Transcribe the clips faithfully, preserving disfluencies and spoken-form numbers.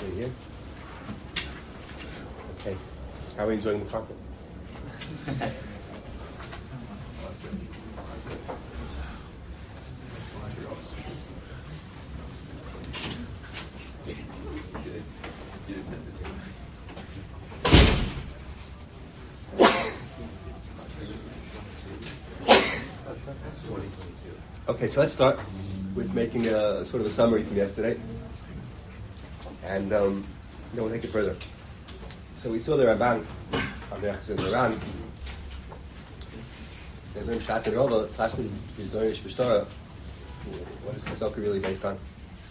Right here. Okay. How are you enjoying the carpet? Okay, so let's start with making a sort of a summary from yesterday, and um, then we'll take it further. So we saw the Ramban on the Echad of Iran. The Rim Shat and Rova, Pashmi, Yizdorish B'Shtara. What is Chazaka really based on?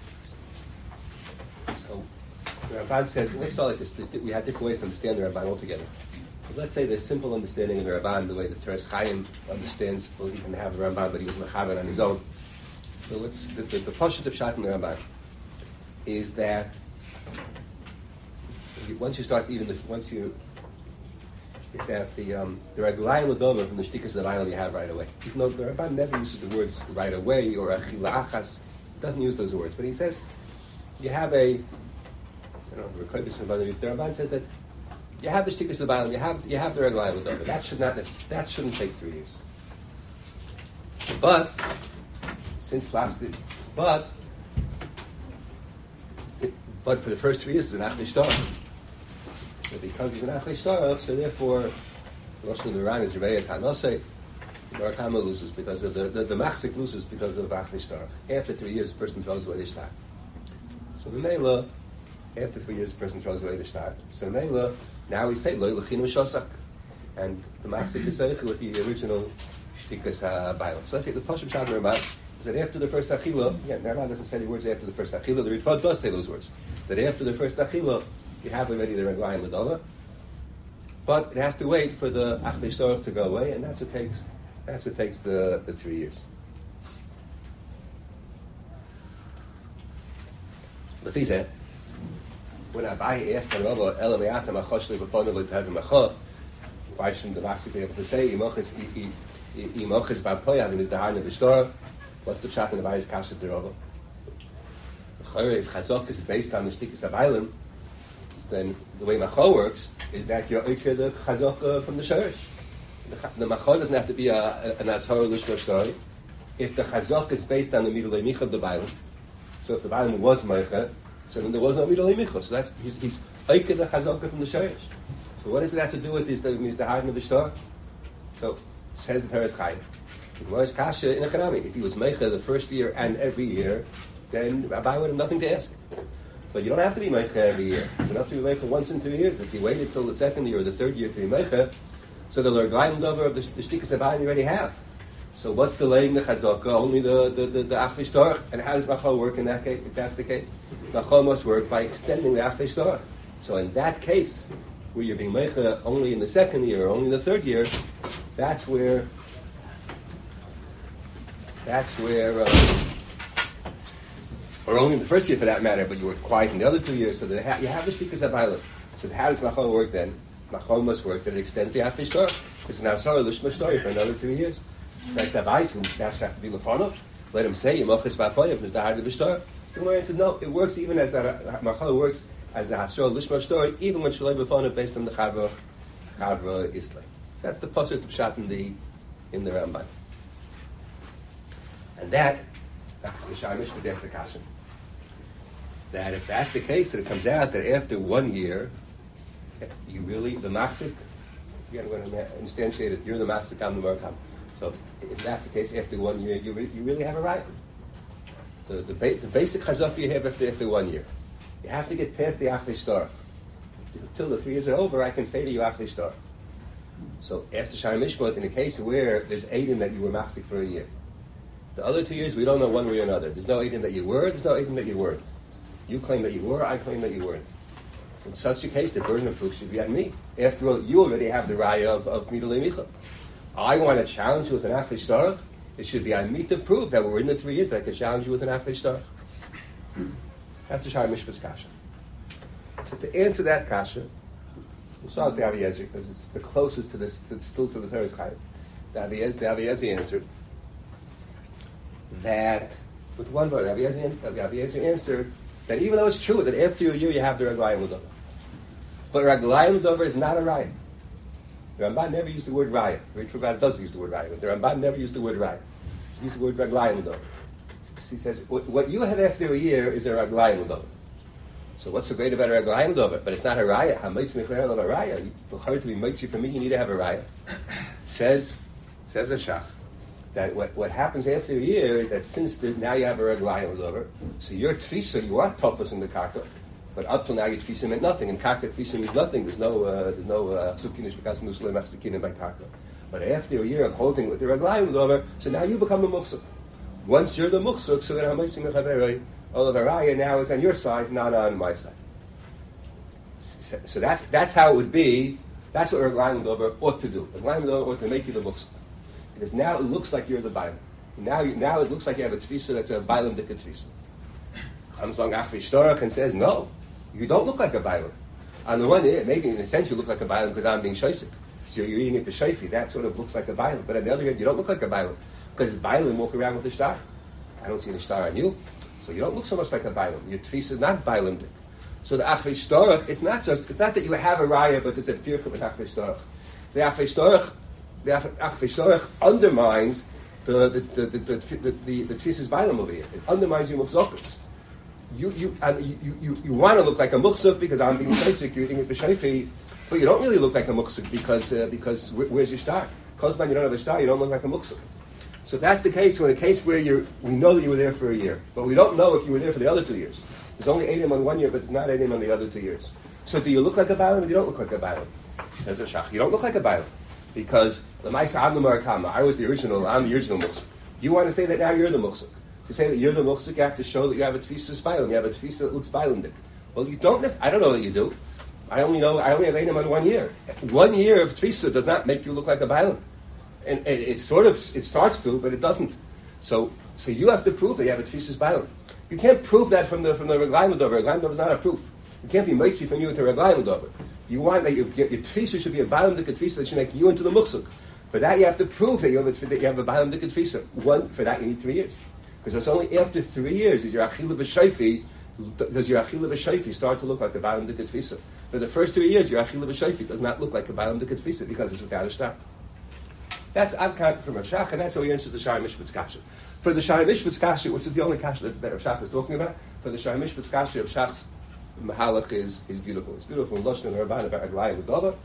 So the Ramban says, well, let's start like this. this. We had different ways to understand the Ramban altogether. But let's say there's simple understanding of the Ramban, the way the Teres Chaim understands, well, he can have the Ramban, but he was Mechaber on his own. So what's the, the, the Pashut of Shat in the Ramban is that once you start even the, once you is that the um, the Raglayim Ladoma from the Shtikas of the Bible you have right away. Even though the Ramban never uses the words right away or Achila Achas, doesn't use those words, but he says you have a I don't know the Ramban says that you have the Shtikas of the Bible, you have you have the Raglayim Ladoma. That should not that shouldn't take three years. But since plastic, but but for the first three years it's an Achlei Shtar. So because he's an Achlei Shtar, so therefore Rosh Hashanah Iran is Rebbeya Tanose, Barakama loses because of the the, the Machzik loses because of Achlei Shtar. After three years, the person throws away the Shtar. So the Mela, after three years, the person throws away the Shtar. So Mela, now we say Lo Lechinu Shosak, and the Machzik is Zeichel with the original Shtikas HaBayil. So let's say the Pashut Shad Ramban is that after the first Achila, yeah, Ramban doesn't say the words after the first Achila, the Ritva does say those words. That after the first Achila, you have already the Raglayim Ladoma, but it has to wait for the Achlei Shtar to go away, and that's what takes that's what takes the, the three years. Lefizeh, when Abaye asked the Rava, Ela me'ata machosh le'baponu le'tehav macha, why shouldn't the Machzik be able to say Imoches Imoches Ba'poyad is the Harn of the Shtar? What's the pshat in the Abaye's kasha to Rava? If Chazak is based on the Shtikas HaBaylim, then the way Machal works is that you're okay the Chazak from the Shorish. The, the Machal doesn't have to be a, a, an Azhar Lishma story. If the Chazak is based on the Midulei Micha of the Baylim, so if the Baylim was Meicha, so then there was no Midulei Micha. So that's he's he's okay the Chazak from the Shorish. So what does it have to do with is the is the Harden of the Shtar? So says the Teres Chaim. If kasha in a Chanami, if he was Meicha the first year and every year, then Abai would have nothing to ask. But you don't have to be Meicha every year. It's enough to be Meicha once in two years. If you waited till the second year or the third year to be Meicha, so the L'Raglayim Dover of the, the Shtikas HaBayim you already have. So what's delaying the Chazaka? Only the the the, the Achlei Shtar. And how does Machal work in that case? If that's the case, Machal must work by extending the Achlei Shtar. So in that case, where you're being Meicha only in the second year or only in the third year, that's where that's where. Uh, Or only in the first year, for that matter, but you were quiet in the other two years, so that ha- you have the Shtikas HaBaylim. So how does Machal work then? Machal must work that it extends the Achlei Shtar. It's an Azhar Lishma story for another three years. In fact, the Abayis now have to be Lefanov. Let him say Yimoches Ba'poyav is the Harden of the Shtar. The Gemara said no, it works even as a, Machal works as the Azhar Lishma story, even when Shalei B'Fanov based on the Chavra Chavra Islay. That's the Pashut of Shat in the in the Ramban. And that the Shamish that's the Kashan. That if that's the case, that it comes out that after one year, you really, the Machzik, again, when I instantiate it, you're the Machzik, I'm the Merkam. So if that's the case, after one year, you, re- you really have a right. The, the, ba- the basic Chazak you have after, after one year. You have to get past the Achlei Shtar. Until the three years are over, I can say to you Achlei Shtar. So ask the Shari Mishpat in a case where there's Eidim that you were Machzik for a year. The other two years, we don't know one way or another. There's no Eidim that you were, there's no Eidim that you weren't. You claim that you were, I claim that you weren't. So in such a case, the burden of proof should be on me. After all, you already have the raya of, of Midulei Micha. I want to challenge you with an Achlei Shtar. It should be on me to prove that we're in the three years that I can challenge you with an Achlei Shtar. That's the Shari Mishpa's kasha. So to answer that kasha, we'll start with the Aviezer, because it's the closest to this, to, still to the Teres Chaim. The Aviezer, the Aviezer answered that, with one word, the Aviezer answered that even though it's true that after a year you have the Raglayim L'Dover. But Raglayim L'Dover is not a Raya. The Ramban never used the word Raya. Very true God does use the word Raya, but the Ramban never used the word Raya. He used the word Raglayim L'Dover. He says, what you have after a year is a Raglayim L'Dover. So what's so great about a Raglayim L'Dover? But it's not a Raya. HaMeitzi Mechleir Lo Raya. For her to be Meitzi for me, you need to have a Raya. Says, says a Shach, that what, what happens after a year is that since the, now you have a Raglayim L'Dover, so your Tfisa, you are toughest in the Karka, but up till now your Tfisa meant nothing. In Karka, Tfisa means nothing. There's no, uh, there's no, Sukinish Bekas Nusle Machzikin by Karka. But after a year of holding with the Raglayim L'Dover, so now you become a Muchsuk. Once you're the Muchsuk, so then HaMeitzi Mechaberei, all of Araya now is on your side, not on my side. So, so that's that's how it would be. That's what Raglayim L'Dover ought to do. Raglayim L'Dover ought to make you the Muchsuk. Because now it looks like you're the Bailam. Now you, now it looks like you have a Tfisa that's a Bailam Dika Tfisa. Comes along Achvi Shtorach and says, no, you don't look like a Bailam. On the one hand, maybe in a sense you look like a Bailam because I'm being Shaisik. So you're eating it b'shayfi. That sort of looks like a Bailam. But on the other hand, you don't look like a Bailam. Because Bailam walk around with the star. I don't see the star on you. So you don't look so much like a Bailam. Your Tfisa is not Bailamdik. So the Achvei Shtorach, it's not just, it's not that you have a Raya, but it's a Pirkut with Achvei Shtorach. The Achvei Shtorach, the Achvei Shtorach undermines the the the the the, the, the, the Tfisa's Bailam over here. It undermines your Muchzokas. You you, and you you you want to look like a Muchzuk because I'm being basic, you're eating it b'shayfi, but you don't really look like a Muchzuk because uh, because where, where's your star? Kozman, you don't have a star, you don't look like a Muchzuk. So if that's the case, we're in a case where you're, we know that you were there for a year, but we don't know if you were there for the other two years. There's only Eidim on one year, but there's not Eidim on the other two years. So do you look like a Bailam or you don't look like a Bailam? There's a Shach. You don't look like a Bailam. Because the Maisa I'm the Marakama. I was the original, I'm the original Muksuk. You want to say that now you're the Muksuk. To say that you're the Muksuk, you have to show that you have a Tfisa Bailam. You have a Tfisa that looks Bailamdik. Well, you don't, I don't know that you do. I only know, I only have Eidim on one year. One year of Tfisa does not make you look like a Bailam. And it, it sort of, it starts to, but it doesn't. So so you have to prove that you have a Tfisas Bailam. You can't prove that from the from the Raglayim L'Dover. Raglayim L'Dover is not a proof. You can't be Meitzi from you with the Raglayim L'Dover. You want that your, your, your Tfisa should be a Bailam Dika Tfisa that should make you into the Muksuk. For that you have to prove that you have a, that you have a Bailam Dika Tfisa. One, for that you need three years. Because it's only after three years is your Achila B'Shayfi, does your Achila B'Shayfi start to look like a Bailam Dika Tfisa. For the first three years, your Achila B'Shayfi does not look like a Bailam Dika Tfisa because it's without a star. That's Avkan from Rav Shach, and that's how he answers the Shari Mishpat's Kasha. For the Shari Mishpat's Kasha, which is the only Kasha that Rav Shach is talking about, for the Shari Mishpat's Kasha, Rav Shach's Mahalach is, is beautiful. It's beautiful in Lashon and Rabban about Raglayim L'Dover.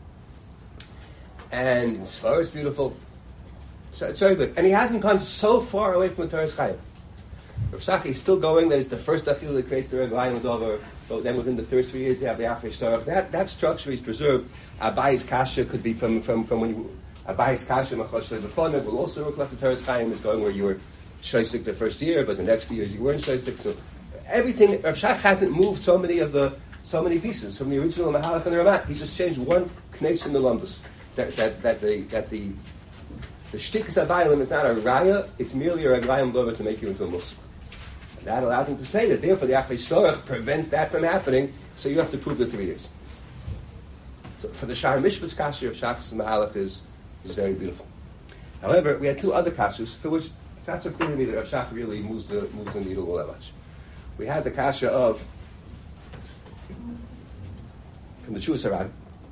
And as far as beautiful, so it's very good. And he hasn't gone so far away from the Torah's Chayim. Rav Shach is still going, that it's the first Achil that creates the Raglayim L'Dover, but then within the first three years they have the Achvei Shtorach. That, that structure is preserved. Abay's Kasha could be from, from, from when you... Abayis Kasha Machosh Lebefonav will also reflect the Torah's Chaim is going where you were Shaisik the first year, but the next two years you weren't Shaisik. So everything, Rav Shach hasn't moved so many of the so many pieces from the original Mahalach and the Ramat. He just changed one knetz in the lumbus. That that that the that the the shtikas abaylim is not a raya; it's merely a raglayim dover to make you into a muksuk. And that allows him to say that therefore the Achvei Shtorach prevents that from happening. So you have to prove the three years. So for the Shari Mishpat's Kasha of Shach's Mahalach is. is very beautiful. However, we had two other kashas for which it's not so clear to me that Rav Shach really moves the moves the needle all that much. We had the kasha of from the Chuvas Haran.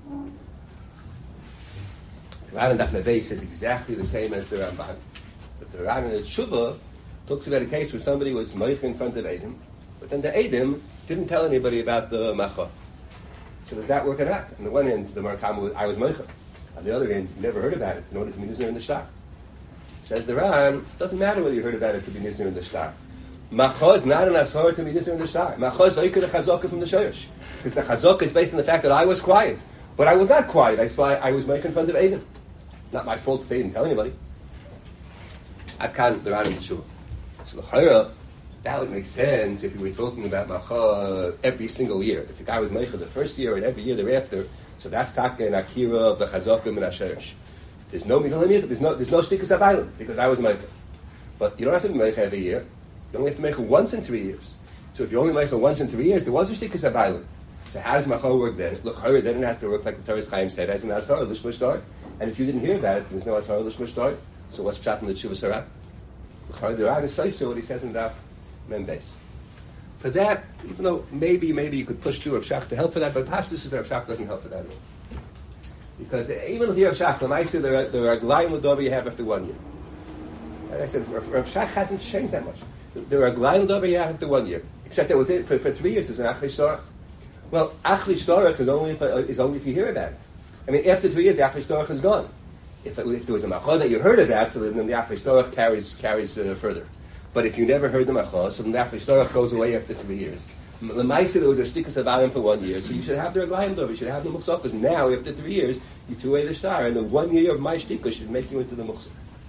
The Ran and Daf Mevei says exactly the same as the Ramban, but the Ran and the Tshuva talks about a case where somebody was moich in front of Eidim, but then the Eidim didn't tell anybody about the macha. So does that work or not? On the one hand, the Marakam was I was moich. On the other hand, you never heard about it. You know what it means in the shtar. Says the Ran, it doesn't matter whether you heard about it to be nisner in the shtar. Macha is not an asar to be nisner in the shtar. Macha is oikah the chazaka from the shayrish. Because the chazaka is based on the fact that I was quiet. But I was not quiet. I, I was making fun of Eidim. Not my fault that they didn't tell anybody. I can't, the Ran and the Shuvah. So the chayra, that would make sense if we were talking about Macha every single year. If the guy was Meicha the first year and every year thereafter, so that's Taka and Akira of the Chazokim and Asherish. There's no middle in it. There's no there's no Shtikas Abaylim because I was Meicha. But you don't have to be Meicha every year. You only have to Meicha once in three years. So if you only Meicha once in three years, there was a Shtikas Abaylim. So how does Macha work then? Look, then it has to work like the Torah's Chaim said, as an Asar Lishma Shtar. And if you didn't hear about it, there's no Asar Lishma Shtar. So what's Pshat in the Tshuva Sarah? The Ran is so what he says in Daf Mem Beis. for that, even though maybe maybe you could push through Rav Shach to help for that, but Pashtus is Rav Shach doesn't help for that at all. Because even if you have Shach, I say there are there are Glayim L'Dova you have after one year. And I said Rav Shach hasn't changed that much. There are Glayim L'Dova you have after one year, except that within for, for three years there's an Achli Shtorach. Well, Achli Shtorach is only if is only if you hear about it. I mean, after three years the Achli Shtorach is gone. If, if there was a Machah that you heard about, so then the Achli Shtorach carries carries uh, further. But if you never heard the Machah, so then the Achli Shtorach goes away after three years. The Maisa, there was a Shtikas Avalim for one year, so you should have the Reglayim Dov, you should have the Muksah, because now, after three years, you threw away the star, and the one year of my Shtikas should make you into the Muksah.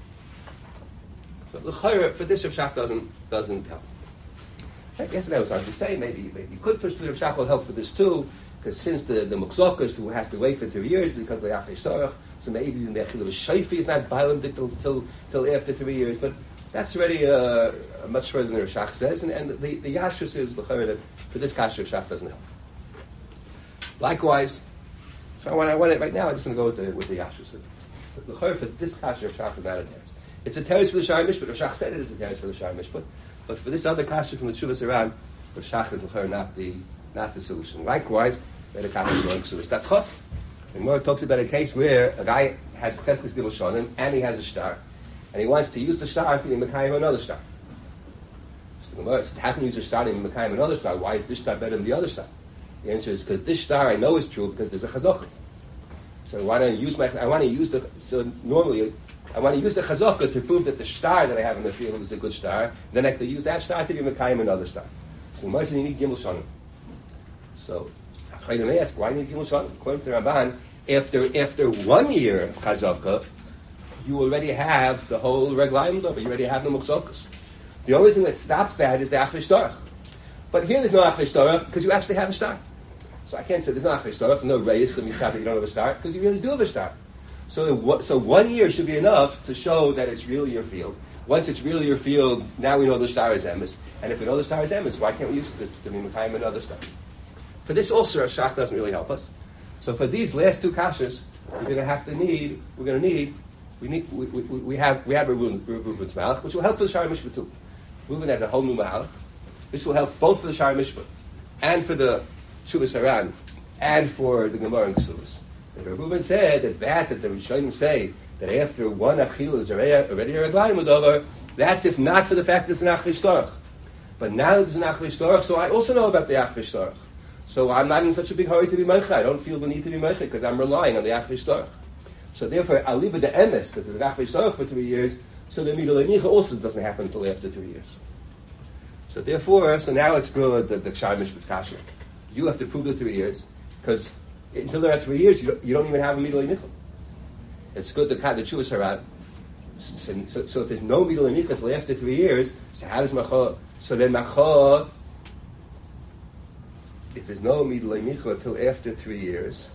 So the Chayra, for this, Rav Shach doesn't, doesn't help. I guess that was hard to say, maybe, maybe you could push to Rav Shach will help for this too, because since the, the Muksakas, who has to wait for three years because of the Achli Shtorach, so maybe the Echil of Shaifi is not Bailam till, till, till after three years, but that's already uh, much further than Rav Shach says, and, and the, the Yashus is the Chayra that for this Kasha Rav Shach doesn't help. Likewise, so I want, I want it right now, I'm just going to go with the, with the Yashus. The Chayra for this Kasha Rav Shach is not a teres. It's a teres for the Shari Mishpat. Rav Shach said it is a teres for the Shari Mishpat, but for this other Kasha from the Tshuvas Iran, Rav Shach is the Chayra not the, not the solution. Likewise, the Kasha is going to That Chaf. And Mor talks about a case where a guy has Cheskes Gimel Shonim and he has a star, and he wants to use the star to be Mekayim another star. So the Gemara says, how can you use a star to be Mekayim another star? Why is this star better than the other star? The answer is because this star I know is true because there's a chazakah. So why don't I use my? I want to use the. So normally, I want to use the chazakah to prove that the star that I have in the field is a good star. Then I could use that star to be Mekayim another star. So the Gemara says you need Gimel Shonim. So I may ask, why do you need Gimel Shonim? According to the Ramban, after after one year of chazakah, you already have the whole Reglayim Dov, you already have the Muksakas. The only thing that stops that is the Achli Shtorach. But here there's no Achli Shtorach because you actually have a star. So I can't say there's no Achli Shtorach, there's no Reis, the Misah that you don't have a star, because you really do have a star. So, so one year should be enough to show that it's really your field. Once it's really your field, now we know the star is Emes. And if we know the star is Emes, why can't we use it to, to be Mekayim another star? For this also, Rav Shach doesn't really help us. So for these last two kashas, we're going to have to need, we're going to need, we need, we, we, we have, we have Reuven's Malach, which will help for the Shari Mishpat too. Reuven has a whole new Malach. This will help both for the Shari Mishpat, and for the Tshuvas Haran, and for the Gemara and Ksuvas. Reuven said that that, that the Rishonim say, that after one Achil is already a Reglayim L'Dova, that's if not for the fact that it's an Achli Shtorach. But now that there's an Achli Shtorach, so I also know about the Achli Shtorach. So I'm not in such a big hurry to be Meicha. I don't feel the need to be Meicha because I'm relying on the Achli Shtorach. So therefore, Aliba de Emes, that there's an Achli Shtorach for three years, so the Midul Emicha also doesn't happen until after three years. So therefore, so now it's good that the Kshar Mishpat Kasha. You have to prove the three years, because until there are three years, you don't, you don't even have a Midul Emicha. It's good to cut the Tshuvas Haran. So, so, so if there's no Midul Emicha until after three years, so how does Macha, so then Macha, if there's no Midul Emicha until after three years,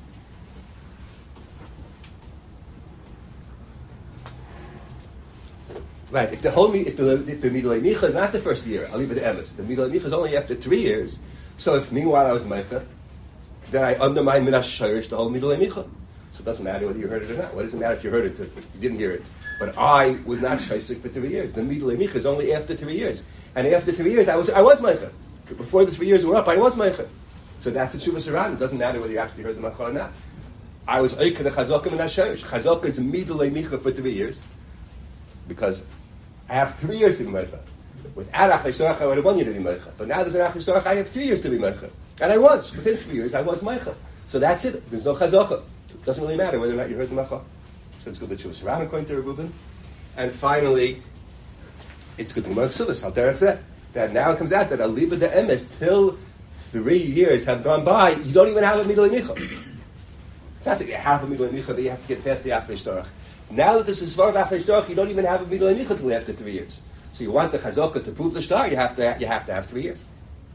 right, if the whole if the if the Midul Emicha is not the first year, I'll leave it to Emes. The Midul Emicha is only after three years. So if meanwhile I was Meicha, then I undermine Minash Shirish the whole Midul Emicha. So it doesn't matter whether you heard it or not. What does it matter if you heard it or you didn't hear it? But I was not Shaisik for three years. The Midul Emicha is only after three years, and after three years I was I was Meicha. Before the three years were up, I was Meicha. So that's the Tshuvas Haran. It doesn't matter whether you actually heard the Macha or not. I was Eike the Chazaka Minash Shirish. Chazaka is Midul Emicha for three years, because I have three years to be Meicha. Without Achli Shtorach, I would have one year to be Meicha. But now there's an Achli Shtorach, I have three years to be Meicha. And I was. Within three years, I was Meicha. So that's it. There's no Chazaka. It doesn't really matter whether or not you heard the Macha. So it's good that Tshuvas Haran according to Reuven. And finally, it's good to Gemara Ksuvas. Al Derech Zeh. That now it comes out that Aliba de Emes, till three years have gone by, you don't even have a Midul Emicha. It's not that you have a Midul Emicha, but you have to get past the Achli Shtorach. Now that this is Svar Achli Shtorach, you don't even have a Midul Emicha until after three years. So you want the Chazaka to prove the Shtar, you have to you have to have three years.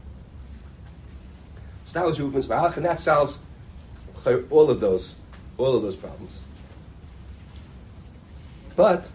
So that was Reuven's Malach, and that solves all of those all of those problems. But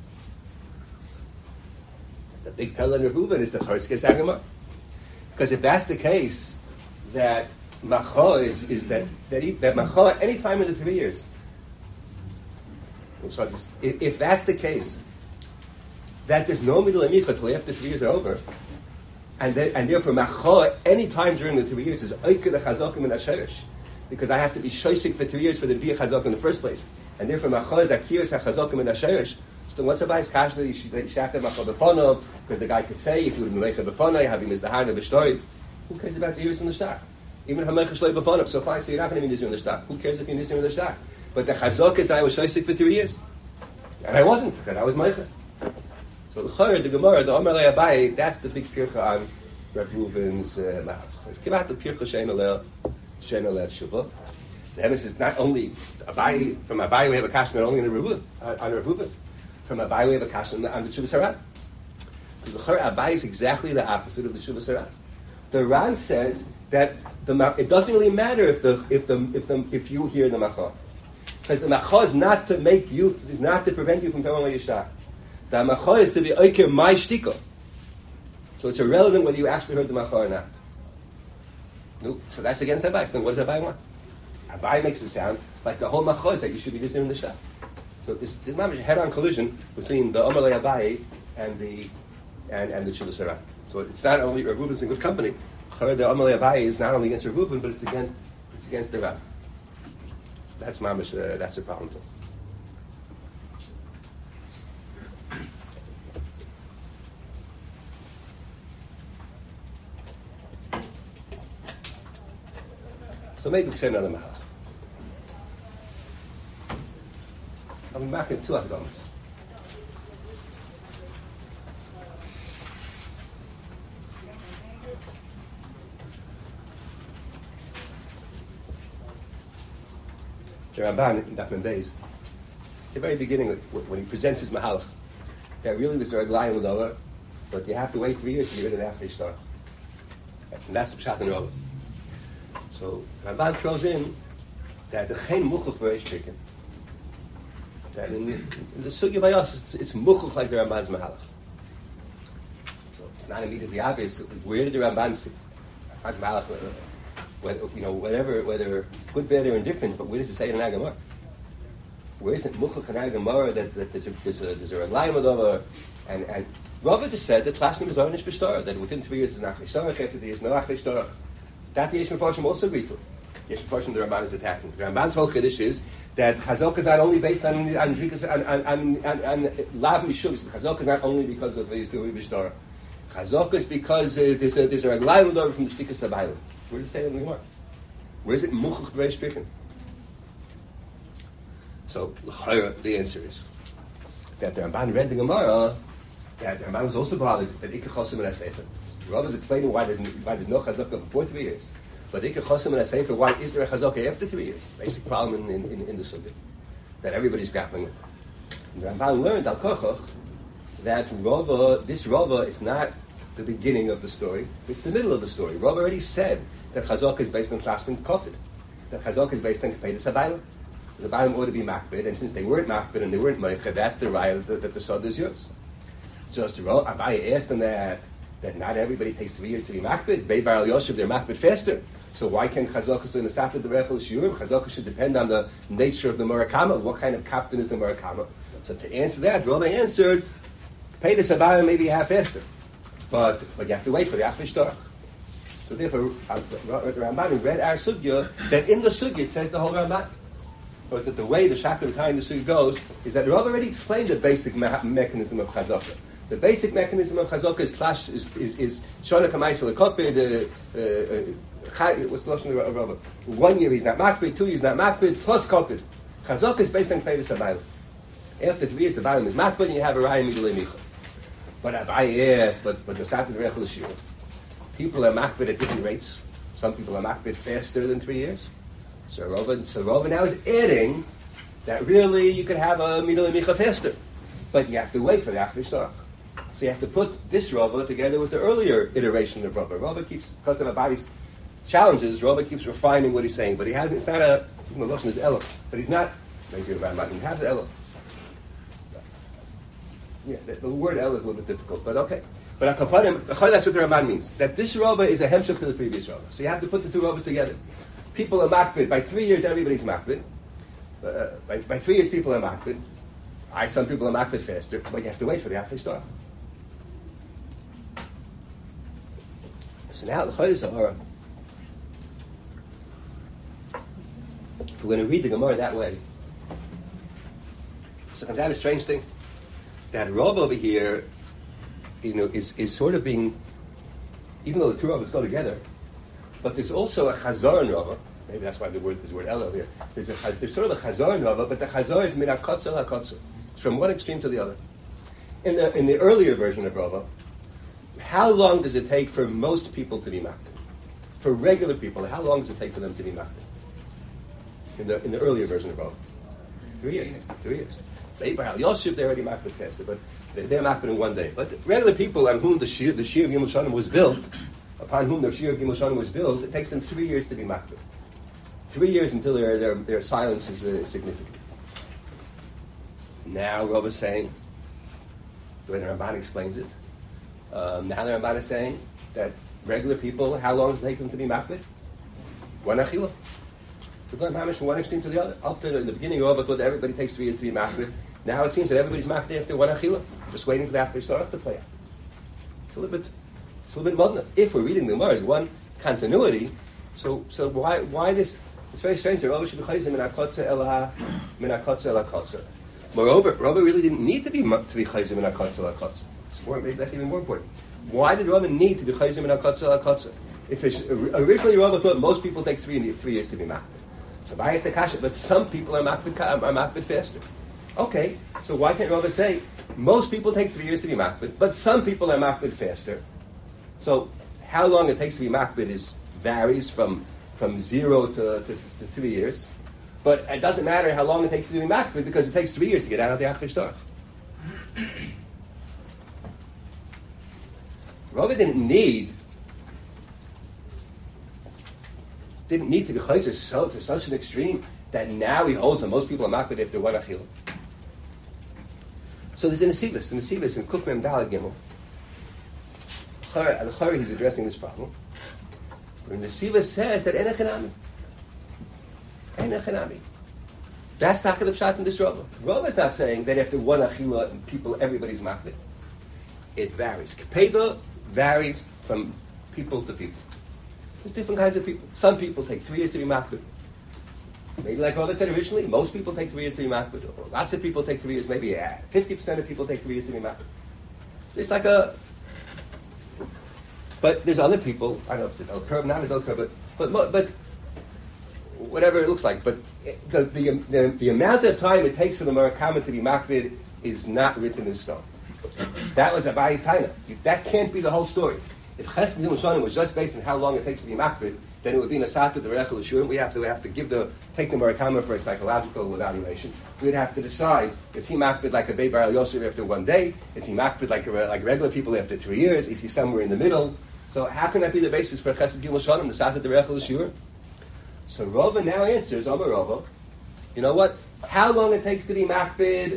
the big Pelan of Reuven is the Chorskes Agama. Because if that's the case, that Macha is, is that that, he, that Macha any time in the three years. Sorry, if, if that's the case, that there's no Midul Emicha until after three years are over, And, then, and therefore, macha, any time during the three years is oike the chazakim and asherish. Because I have to be shoisik for three years for there to be a chazak in the first place. And therefore, macha is akiris hachazakim and asherish. So what's the buy's cash that you should have to have macha b'fano? Because the guy could say, if you would make a b'fano, have him as the hand of the story. Who cares about the years in the shtar? Even hamecha shloi b'fano. So fine, so you're not going to be nizir in the shtar. Who cares if you're nizir in the shtar? But the chazak is that I was shoisik for three years. And I wasn't, because I was meicha. So the Chayr, the Gemara, the Omer Abaye, that's the big pircha on Rav Reuven's Malach. Let's give out the pircha Shein Alel, Shein Alel Shuvah. The emes is not only Abaye, from Abaye we have a kasha not only on Rav Reuven, on Rav Reuven. From Abaye we have a kasha on the, on the Shuvah Sarat. Because the Chayr Abaye is exactly the opposite of the Shuvah Sarat. The Ran says that the it doesn't really matter if the if the if the if you hear the Macha. Because the Macha is not to make you, is not to prevent you from coming on Yishar. The macha is to be oiker my shtika. So it's irrelevant whether you actually heard the macha or not. No, so that's against Abai. So then what does Abai want? Abai makes it sound like the whole macha is that you should be listening in the shah. So this is not a head-on collision between the Omer Abai and the and, and the Shuvah Sarah. So it's not only Rav Reuven's in good company. The Omer Abai is not only against Rav Reuven, but it's against it's against the Rav. That's mamish. Uh, that's a problem too. So maybe we can say another mahal. I'll be back in two Hagamos. The Ramban in Daf Mem Beis, at the very beginning, when he presents his mahalach, that really there's a reglayim with over, but you have to wait three years to get rid of the After Shtar. And that's the Pshat and Rava. So Ramban throws in that the Chen Muchuch Bereish Chicken. That in the, in the Sugya by us, it's, it's Muchuch like the Ramban's Mahalach. So it's not immediately obvious. Where did the Ramban see Ramban's Mahalach? Whether, you know, whatever, whether good, bad, or indifferent, but where does it say in an Agamar? Where is it Muchuch in Agamar that, that there's a there's a there's a Reglayim over and and Rava just said that Lasnim is Varnish B'Shtar, that within three years is an Achrei Shtar, after three years no Achrei Shtar. That the Yesh Mefarshim also agreed to. Yesh Mefarshim the Ramban is attacking. The Ramban's whole chiddush is that Chazok is not only based on on Drikas and and and and Lav Mishum. Chazok is not only because of his Guri B'Shtar. Chazok is because uh, there's a there's a Reglayim over from the Shtikas Abayim. Where does it say in the Gemara? Where is it Muchuch B'Reish Pikin? So the answer is that the Ramban read the Gemara. That the Ramban was also bothered that Ikar Chosim and Aseifer. Rav is explaining why there's, why there's no chazaka before three years. But Ikar Chosim and Aseifer, why is there a chazaka after three years? Basic problem in, in, in the Sunnah that everybody's grappling with. And the Ramban learned Al Kochach that Rava, this Rava, it's not the beginning of the story, it's the middle of the story. Rava already said that chazaka is based on Chlasman Kofid, that chazaka is based on Kepedus HaBailam. The Bailam ought to be makbid, and since they weren't makbid and they weren't meicha, that's the raya that, that the Sod is yours. Just Abaye asked them that that not everybody takes three years to be makbid. Bei Bar Yoshev, they're makbid faster. So why can chazaka do in the Safed the Rechel Shiurim? Chazaka should depend on the nature of the Murakama. What kind of captain is the Murakama? So to answer that, Rava answered, Kepedus HaBailam maybe half faster, but but you have to wait for the After Shtar. So therefore, uh, Ramban read our sugya that in the sugya it says the whole Ramban. Because that the way the Shakla behind the sugya goes is that Rav already explained the basic me- mechanism of chazaka. The basic mechanism of chazaka is clash is is is shana kamaisel lekopid. What's the lashon of Rav? One year he's not makbid, two years not makbid, plus kopid. Chazaka is based on Kepedus HaBailam. After three years the Bailam is makbid and you have a raya midulei micha. But I asked, but but the Satan Rechel Shir. People are makbid at different rates. Some people are makbid faster than three years. So Rova, so Rova now is adding that really you could have a midulei micha faster, but you have to wait for the After Shtar. So you have to put this Rava together with the earlier iteration of Rava. Rava keeps, because of Abai's challenges, Rava keeps refining what he's saying, but he hasn't. It's not a the lashon is elo, but he's not. Thank you, Rabbi. He has the elo. Yeah, the, the word elo is a little bit difficult, but okay. But akapanim, that's what the Ramban means. That this Rava is a hemshech to the previous Rava. So you have to put the two Ravas together. People are makbid. By three years, everybody's makbid. Uh, by, by three years, people are makbid. I, some people are makbid faster, but you have to wait for the After Shtar. So now the Chayes are. If we're going to read the Gemara that way, so it comes out a strange thing that Rav over here, you know, is, is sort of being, even though the two Ravas go together, but there's also a Chazar in Rava. Maybe that's why the word there's the word El over here. There's, a, there's sort of a Chazar in Rava, but the Chazar is min hakotzer hakotzer. It's from one extreme to the other. In the in the earlier version of Rava, how long does it take for most people to be makbid? For regular people, how long does it take for them to be makbid? In the in the earlier version of Rava, three years. Three years. Abraham Yosef, they're already makbid faster, but they're makbid in one day. But regular people on whom the Shir the Shir of Gimel Shanim was built, upon whom the Shir of Gimel Shanim was built, it takes them three years to be makbid. Three years until their their, their silence is uh, significant. Now Rav is saying, the way the Ramban explains it, um, now the Ramban is saying that regular people, how long does it take them to be makbid? One achila. To go mamish from one extreme to the other. Up to the beginning of Rav thought that everybody takes three years to be makbid. Now it seems that everybody's makbid after one achila, just waiting for the after start to play out. It's a little bit, it's a little bit modern. If we're reading the Gemara as one continuity, so so why why this? It's very strange. Moreover, Rava really didn't need to be to be chayzim in akotzer lakotzer. Maybe that's even more important. Why did Rava need to be chayzim in akotzer lakotzer? If it's, originally Rava thought most people take three three years to be makbid. So bias the kasha, but some people are makbid are makbid faster. Okay, so why can't Rava say most people take three years to be makbid, but some people are makbid faster? So how long it takes to be makbid is varies from from zero to, to, to three years. But it doesn't matter how long it takes to be makbid because it takes three years to get out of the Achar Shtar. Rava didn't need didn't need to be chayzer so to such an extreme that now he holds that most people are makbid after one achila. So there's an Nesivos, the Nesivos in Kuf Mem Daled Gimel. The Chari he's addressing this problem. Where Nesivos says that enechanami. Enechanami. That's the Hakad of Pshat in this Rava. Rava is not saying that after one achila people everybody's makbid. It varies. Kepeda varies from people to people. There's different kinds of people. Some people take three years to be makbid. Maybe like Rava said originally, most people take three years to be makbid. Or lots of people take three years. Maybe yeah, fifty percent of people take three years to be makbid. It's like a... But there's other people, I don't know if it's a bell curve, not a bell curve, but but, but whatever it looks like. But the, the, the, the amount of time it takes for the Murakama to be makbid is not written in stone. That was Abayi's Taina. That can't be the whole story. If Chesed Gimel Shanim was just based on how long it takes to be makbid, then it would be Nasata the Rechel Yeshua. We have to we have to give the take the Murakama for a psychological evaluation. We'd have to decide: is he makbid like a Beibar Al Yosef after one day? Is he makbid like a, like regular people after three years? Is he somewhere in the middle? So how can that be the basis for Chesed Gimel Shanim, Nasata the Rechel Yeshua? So Rava now answers, Amar Rava, you know what? How long it takes to be makbid?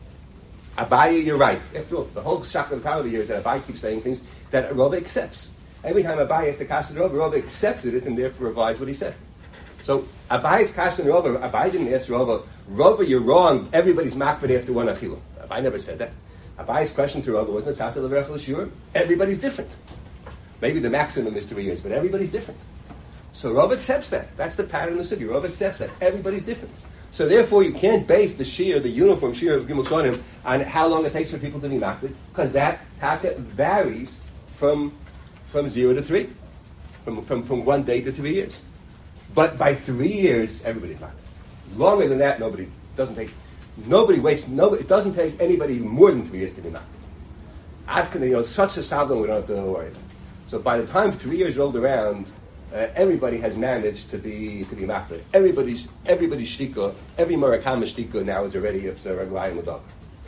Abaye, you're right. After all, the whole shakla of the year is that Abaye keeps saying things that Rava accepts. Every time Abaye has to kasha Rava, Rava accepted it and therefore revised what he said. So Abaye's kasha Rava, Abaye didn't ask Rava, Rava, you're wrong, everybody's makbid after one achila. Abaye never said that. Abaye's question to Rava wasn't Nasata l'Rechel Yeshua. Everybody's different. Maybe the maximum is three years, but everybody's different. So Rava accepts that. That's the pattern of the Sugi. Rava accepts that. Everybody's different. So therefore, you can't base the shear, the uniform shear of Gimel Shanim, on how long it takes for people to be makbid, because that haka varies from from zero to three, from, from from one day to three years. But by three years, everybody's makbid. Longer than that, nobody doesn't take. Nobody waits. No, it doesn't take anybody more than three years to be makbid. After you know such a sabbath, we don't have to worry about. So by the time three years rolled around, uh, everybody has managed to be to be makbid. Everybody's everybody's shtika, every Murakama shtika now is already up to Raglayim Ladab.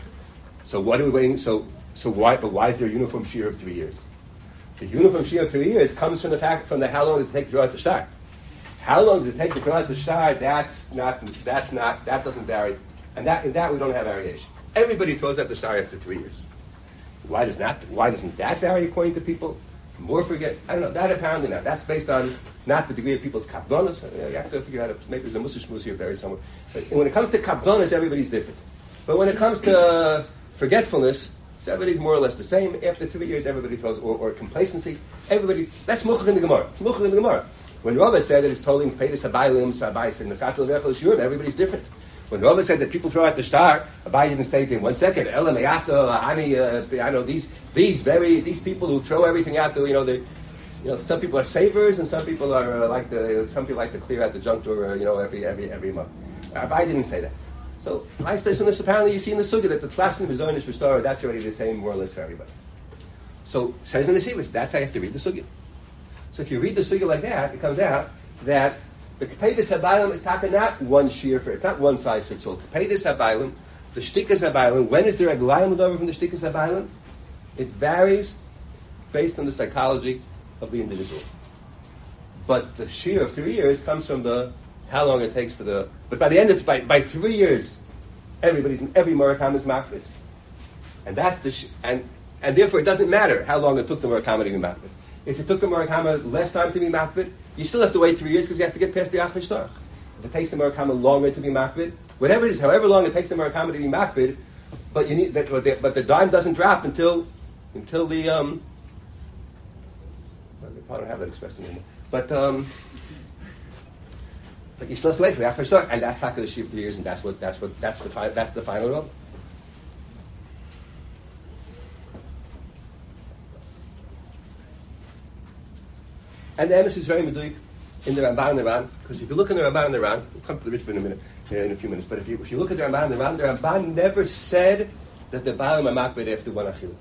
So what are we waiting? So so why? But why is there a uniform shear of three years? The uniform shear of three years comes from the fact from the how long does it take to draw out the shtar? How long does it take to draw out the shtar? That's not that's not that doesn't vary, and that in that we don't have variation. Everybody throws out the shtar after three years. Why does not? Why doesn't that vary according to people? More forget, I don't know, that apparently not. That's based on not the degree of people's kabdonos. You have to figure out, maybe there's a mussar shmuz here buried somewhere. But when it comes to kabdonos, everybody's different. But when it comes to forgetfulness, So everybody's more or less the same. After three years, everybody throws, or, or complacency. Everybody, that's muchach in the Gemara. It's muchach in the Gemara. When Rava said that it's tolling Pedis Abaylim, Sabai said Nasatel Vechel Shurim, everybody's different. When Rava said that people throw out the star, Abai didn't say it in one second. Elam Yato, Ani, uh, I know these these very these people who throw everything out. The, you know, they, you know, some people are savers and some people are uh, like the some people like to clear out the junk drawer, uh, you know, every every every month. Abai didn't say that. So I say so. This apparently you see in the sugya that the Tlasin Bizonish Restorer, that's already the same more or less for everybody. So says in the Sivas, that's how you have to read the sugya. So if you read the sugya like that, it comes out that the Kepedes HaBailim is talking not one shear for it's not one size fits all. Kepedes HaBailim, the Shtikas HaBailim, when is there a Glayim over from the Shtikas HaBailim? It varies based on the psychology of the individual. But the shear of three years comes from the how long it takes for the but by the end of by, by three years, everybody's in every Murakam is makbid. And that's the sh- and and therefore it doesn't matter how long it took the Murakam to be makbid. If it took the Murakama less time to be makbid, you still have to wait three years because you have to get past the Achvish Torah. If it takes the Murakama longer to be makbid, whatever it is, however long it takes the Murakama to be makbid, but you need that, but the, but the dime doesn't drop until until the um. Well, I don't have that expression anymore. But um, but you still have to wait for the Achvish Torah, and that's not going to shift three years, and that's what that's what that's the fi- that's the final rule. And the emes is very meduik in the Ramban and the Ran, because if you look in the Ramban and the Ran, we'll come to the Ritva in a minute, in a few minutes. But if you if you look at the Ramban and the Ran, the Ramban never said that the Baalim are makbid after one achila.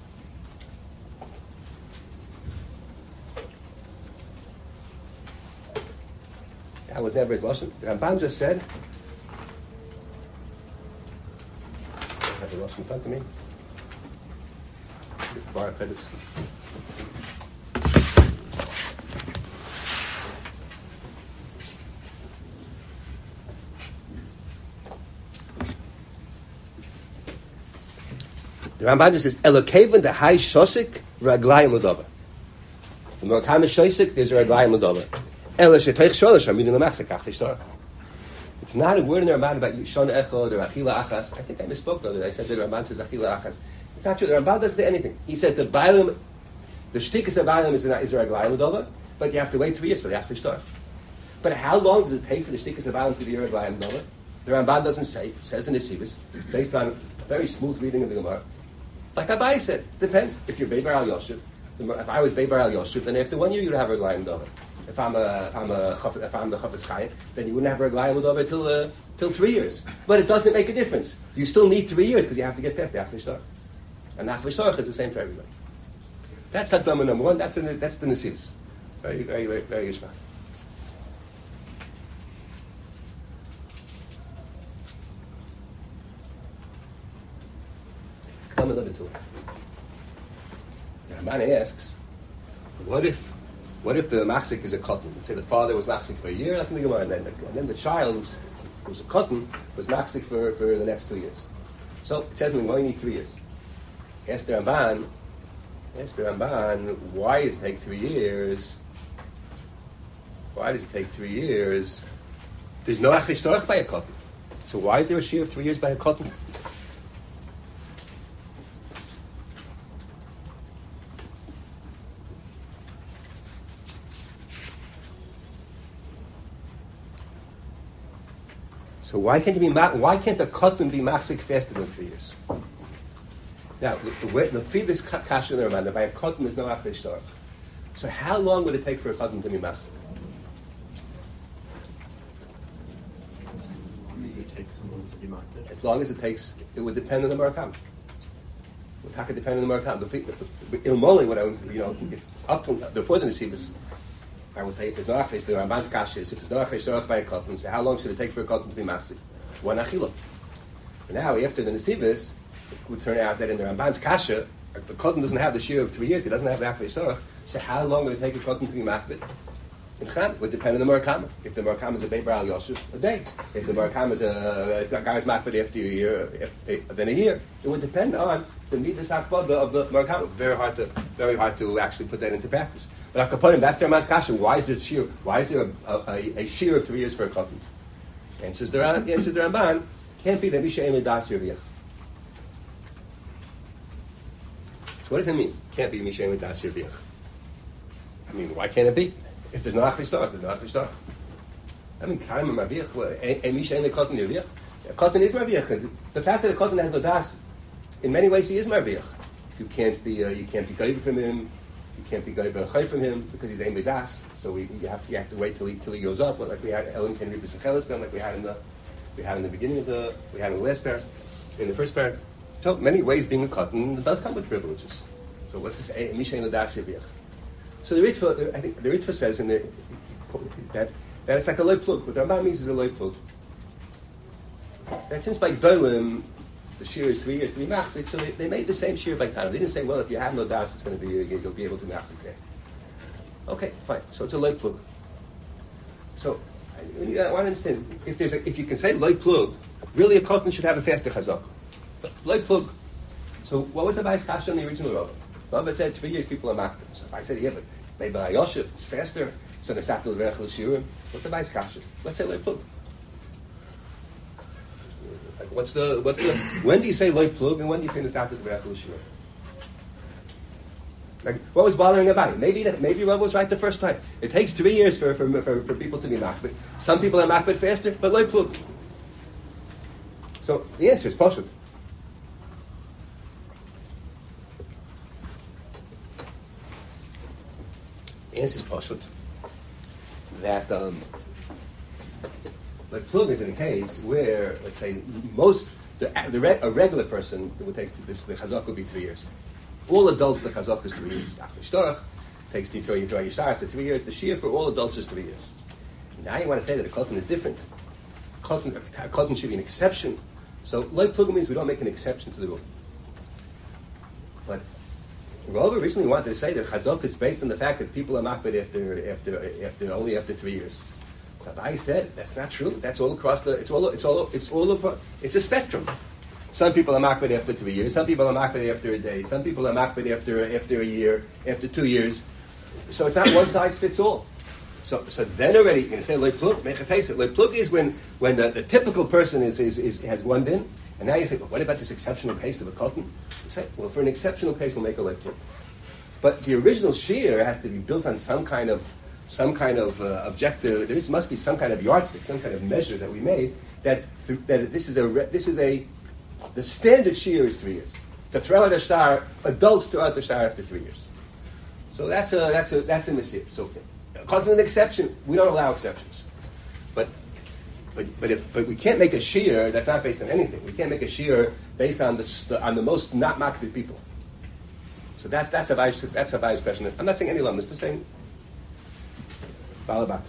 That was never his lashon. The Ramban just said. I have the lashon in front of me. Bar credits. The Ramban just says, Elokevan the high shosik raglayim l'dover. The Murakam is shosik, there's a raglayim l'dover. Ela shetoich sholosh hamidim l'machzik achvish Torah. It's not a word in the Ramban about Yishon Echod or Achila Achas. I think I misspoke the other day. I said the Ramban says Achila Achas. It's not true. The Ramban doesn't say anything. He says the Bailim, the Shtikas of Bailim is a, is a raglayim l'dover, but you have to wait three years for the achvish Torah. But how long does it take for the Shtikas of Bailim to be a raglayim l'dover? The Ramban doesn't say. It says in the Sivas, based on a very smooth reading of the Gemara. Like Abai said, depends. If you're Beibar Al Yoshev, if I was Beibar Al Yoshev, then after one year you'd have a Glayim Dover. If I'm a, if I'm a, if I'm the Chafetz Chaim, then you wouldn't have a Glayim Dover till uh, till three years. But it doesn't make a difference. You still need three years because you have to get past the Achvish Torah, and the Achvish Torah is the same for everybody. That's Hakdama number one. That's the that's the Nesivos. Very very very very Yishma. Hakdama number two. The Ramban asks, what if, what if the machzik is a cotton? Let's say the father was machzik for a year, like in the Gemara, and then, and then the child, who was a cotton, was machzik for, for the next two years. So it says in the Gemara, you need three years. Ask the Ramban, ask the Ramban, why does it take three years? Why does it take three years? There's no achvish torach by a cotton. So why is there a shear of three years by a cotton? So why can't it be? Why can't a cotton be machzik faster than three years? Now, the, the feed this kasha in the Ramban, that by a cotton there's no achvish torach. So how long would it take for a cotton to be machzik? As long as it takes, it would depend on the Murakam. It would have to depend on the Murakam. The ilmoli, what I was, you know, if, up to before the Nesivos, I would say if there's no achvish, the Ramban's kasha is if there's no achvish torach by a cotton, so how long should it take for a cotton to be machzik? One achila. But now, after the Nesivos, it would turn out that in the Ramban's kasha, if the cotton doesn't have the shear of three years, it doesn't have the achvish torach, so how long would it take a cotton to be machbid? In Chan, it would depend on the Murakam. If the Murakam is a Beibar Al Yoshev, a day. If the Murakam is a, a guy's machbid after a year, then a year. It would depend on the midas hakbada of the Murakam. Very hard to, very hard to actually put that into practice. But Akaponim, that's their man's kasha. Why is there shear? Why is there a, a, a shear of three years for a cotton? Answers the Ramban. Answers the Ramban. Can't be that misha emi das yirviyach. So what does that mean? Can't be Mishain L'das Yerviach. I mean, why can't it be? If there's no Achri Star, there's no Achri Star. I mean, Kaim Maviach, and Mishain L'Kotten Yerviach. Kotten is Maviach. The fact that a Kotten has no Das, in many ways he is Maviach. You can't be, uh, you can't be Gaiba from him. You can't be Gaiba Chay from him because he's Ein Das. So we, you have to, you have to wait till he till he goes up. Like we had Elam Ken Ribus and Cheliskan, like we had in the we had in the beginning of the we had in the last pair, in the first pair. So many ways being a Kotten does come with privileges. So let's just say Mishain L'das Yerviach. So the Ritva, I think the Ritva says in the that that it's like a loy plug. What the Rambam means is a loy plug. That since by Dolim the shear is three years to be machzik, so they, they made the same shear by Tana. They didn't say, well, if you have no das, it's going to be you'll be able to machzik there. Okay, fine. So it's a loy plug. So I, I want to understand if there's a, if you can say loy plug, really a cotton should have a faster chazak. Loy plug. So what was the Bais Kasha in the original Rav? Rav said three years people are machzik. So I said, yeah, but maybe Ayoshev it's faster. So the Satul Verechel Shirim. What's the Bais Kasha? Let's say loy plug. What's the what's the when do you say loy plug and when do you say Satul Verechel Shirim? Like what was bothering about it? Maybe maybe Rav was right the first time. It takes three years for for for, for people to be machbet. Some people are machbet faster, but loy plug. So the answer is pashut. The answer is pashut. That um, like plug is in a case where, let's say, most the, the re, a regular person it would take the, the chazak would be three years. All adults the chazak is three years. After shtorach takes the throw you throw yishar after three years. The shia for all adults is three years. Now you want to say that a cotton is different. Cotton, a cotton should be an exception. So like plug means we don't make an exception to the rule. But Rav originally wanted to say that chazak is based on the fact that people are machbet after after after only after three years. So I said that's not true. That's all across the. It's all. It's all. It's all. Across, it's a spectrum. Some people are machbet after three years. Some people are machbet after a day. Some people are machbet after after a year. After two years. So it's not one size fits all. So so then already you're going to say loy plug. Make a taste it. Loy plug is when when the, the typical person is, is is has one din, and now you say, well, what about this exceptional case of a cotton? You say, well, for an exceptional case, we'll make a loy plug. But the original shear has to be built on some kind of some kind of uh, objective. There is, must be some kind of yardstick, some kind of measure that we made that th- that this is a re- this is a the standard shear is three years. To throw out a star, adults throw out the star after three years. So that's a that's a that's a mistake. So, because of an exception, we don't allow exceptions. But but but if but we can't make a shear that's not based on anything. We can't make a shear based on the on the most not makbid people. So that's that's a bias that's a bias question. I'm not saying any alum. It's just saying balabat.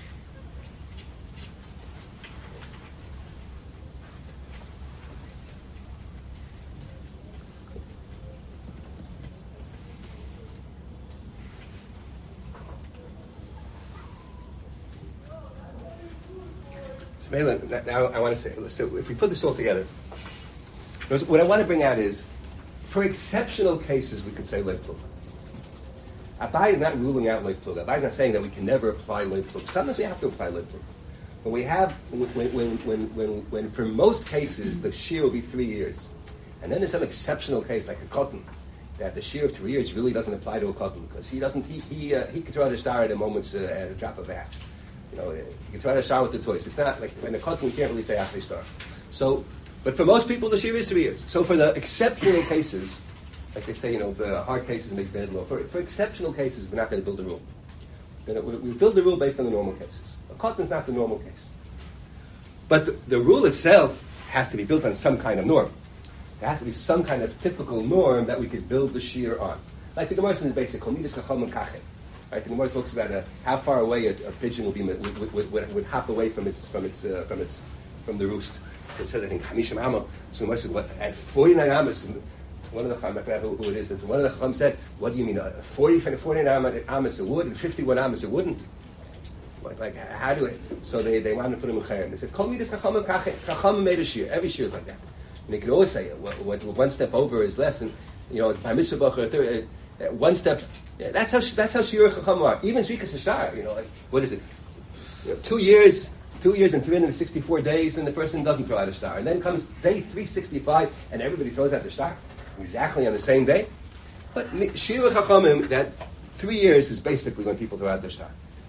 So now I want to say, so if we put this all together, what I want to bring out is, for exceptional cases, we can say loy plug. Abai is not ruling out loy plug. Abai is not saying that we can never apply loy plug. Sometimes we have to apply loy plug. But we have, when, when, when, when, when for most cases, the shear will be three years. And then there's some exceptional case, like a cotton, that the shear of three years really doesn't apply to a cotton, because he doesn't, he, he, uh, he can throw out a star at a moment's, uh, at a drop of a hat. You know, you can throw out a star with the toys. It's not like, in a cotton, we can't really say after star. So, but for most people, the shear is three years. So for the exceptional cases, like they say, you know, the hard cases make bad law. For, for exceptional cases, we're not going to build a rule. Then we build the rule based on the normal cases. A cotton is not the normal case. But the, the rule itself has to be built on some kind of norm. There has to be some kind of typical norm that we could build the shear on. Like the Gemara says in basic, Kolmidas Chacham and Kachem. Right? The Gemara talks about uh, how far away a, a pigeon will be would, would, would, would hop away from its from its uh, from its from the roost. So it says I think Chamishim Amma. So the Gemara says what at forty-nine amas. One of the Chacham, I forgot who, who it is. That one of the Chacham said, "What do you mean? Uh, forty, forty-nine amas it would, and fifty-one amas it wouldn't." Like, like how do it? So they, they wanted to put him in chayim. They said, "Kol midas chacham kachem." Chacham made a shear. Every shear is like that. And they could always say, what, what, one step over is less than, you know, by mitzvah bachar, uh, one step. Yeah, that's how that's how shear chacham are. Even shrikas hashar, you know, like what is it? You know, two years, two years and three hundred sixty-four days, and the person doesn't throw out a star. And then comes day three sixty-five, and everybody throws out the star exactly on the same day. But Shir Chachamim, that three years is basically when people throw out their star.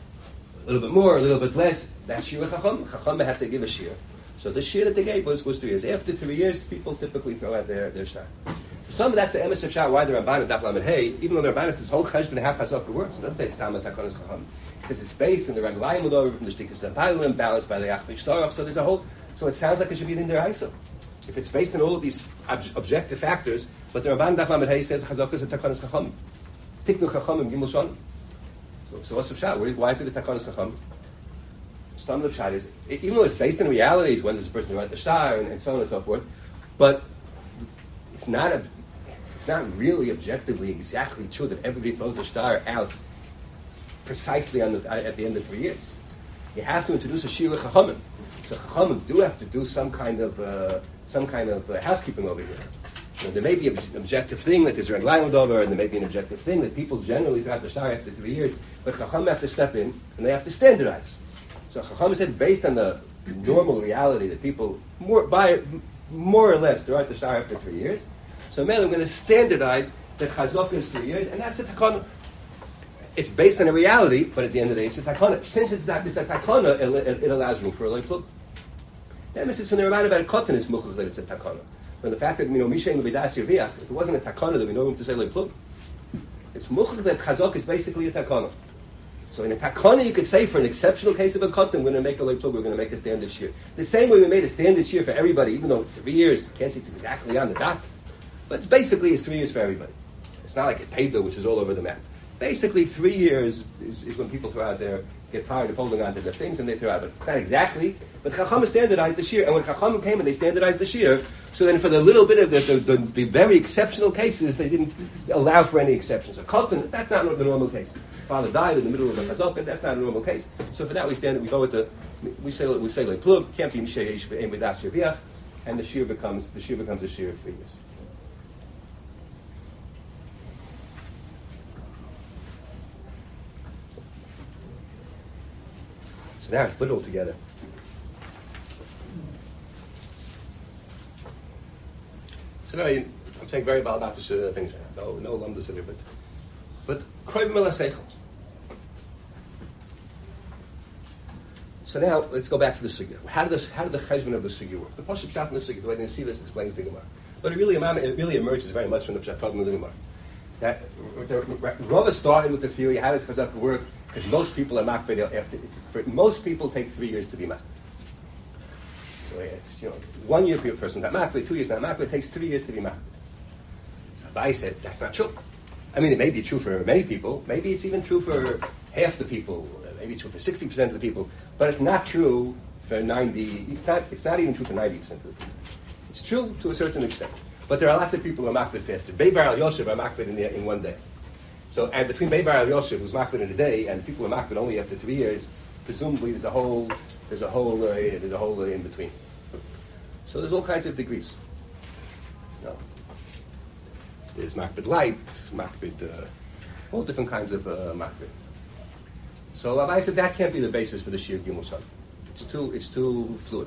A little bit more, a little bit less. That's Shir Chacham. Chachamim had to give a shir. So the shir that they gave was, was three years. After three years, people typically throw out their, their star. Some, that's the emes of Shah, why the Ramban and Daf Lamed Hey, even though the Ramban is this whole cheshbon half chazak works, it doesn't say it's Tam Takonos Chacham. It says it's based in the Raglayim Udor from the Shtikas Zapailim, balanced by the Yachvik Shtarach. So there's a whole, so it sounds like it should be in their ISO. If it's based on all of these ob- objective factors, but the Ramban Daf Lamed Hey says chazak is a Takonos Chacham. Tiknu Chacham Gimel Shon. So, so what's the Shah? Why is it the Takonos Chacham? Some of the pshat is, even though it's based on realities, when there's a person who went the star and, and so on and so forth, but it's not a, it's not really objectively exactly true that everybody throws the star out precisely on the, at the end of three years. You have to introduce a shira chachamim. So chachamim do have to do some kind of uh, some kind of uh, housekeeping over here. You know, there may be an objective thing that there's a reglayim over, and there may be an objective thing that people generally throw out the star after three years, but chachamim have to step in and they have to standardize. So Chacham said, based on the normal reality that people, more by more or less, throw out the shtar after three years. So man, I'm going to standardize that Chazak is three years, and that's a takana. It's based on a reality, but at the end of the day, it's a takana. Since it's not it's a takana, it, it, it allows room for a loiplug. The emphasis from the Ramban about cotton is muchach that it's a takana. But the fact that you know Mishain lebidas yirviach, if it wasn't a takana, there would be no room to say loiplug. It's muchach that Chazak is basically a takana. So in a takana, you could say for an exceptional case of a cotton, we're going to make a loiplug, we're going to make a standard shear. The same way we made a standard shear for everybody, even though three years, you can't see it's exactly on the dot, but it's basically it's three years for everybody. It's not like a paydo, which is all over the map. Basically, three years is, is when people throw out their, get tired of holding on to their things and they throw out. But it's not exactly. But Chacham standardized the shear. And when Chacham came and they standardized the shear, so then for the little bit of the, the, the, the very exceptional cases, they didn't allow for any exceptions. A cotton, that's not the normal case. Father died in the middle of the chazaka, that's not a normal case. So for that we stand, we go with the, we say, we say like plug, can't be Mishay Eish Be'em B'das Yerviach, and the shear becomes, the shear becomes a shear of three years. So now to put it all together. So very, I'm saying very about about the things right now. No, no lumdus in it, but but kroib melaseichel. So now let's go back to the sugya. How did this? How did the cheshbon of the sugya work? The pasuk pshat in the sugya. The way they see this explains the Gemara, but it really it really emerges very much from the pshat of the Gemara. That Rava started with the theory how does chazak work? Because most people are makbid after. For most people take three years to be makbid. So it's, you know, one year for a person not makbid, two years not makbid, it takes three years to be makbid. So Abai said that's not true. I mean, it may be true for many people. Maybe it's even true for half the people. Maybe it's true for sixty percent of the people. But it's not true for ninety. It's not, it's not even true for ninety percent of the people. It's true to a certain extent. But there are lots of people who are makbid faster. Beibar al Yosef are makbid in, the, in one day. So, and between Beibar al Yosef, who's makbid in a day, and people who are makbid only after three years, presumably there's a whole, there's a whole, uh, there's a whole uh, in between. So there's all kinds of degrees. You know, there's makbid light, makbid, uh, all different kinds of uh, makbid. So I said that can't be the basis for the Shir Gimel Shon. It's too, it's too fluid.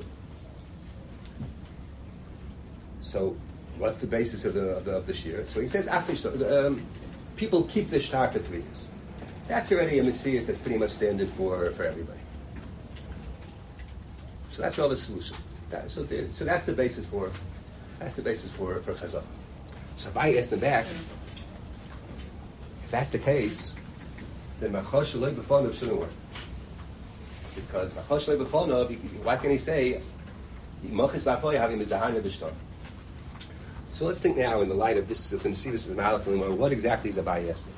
So what's the basis of the of the, of the Shir? So he says after um, people keep the shtar for three years. That's already a Messiah that's pretty much standard for, for everybody. So that's Rava's solution. That, so, there, so that's the basis for that's the basis for for Chazal. So if I ask them back, if that's the case, then Machosh Shalei B'Fonov shouldn't work. Because Machosh Shalei B'Fonov, why can he say Machis B'Apoy having the Dahana B'Shtar? So let's think now in the light of this, if we see this as an Malach, what exactly is Abai asking?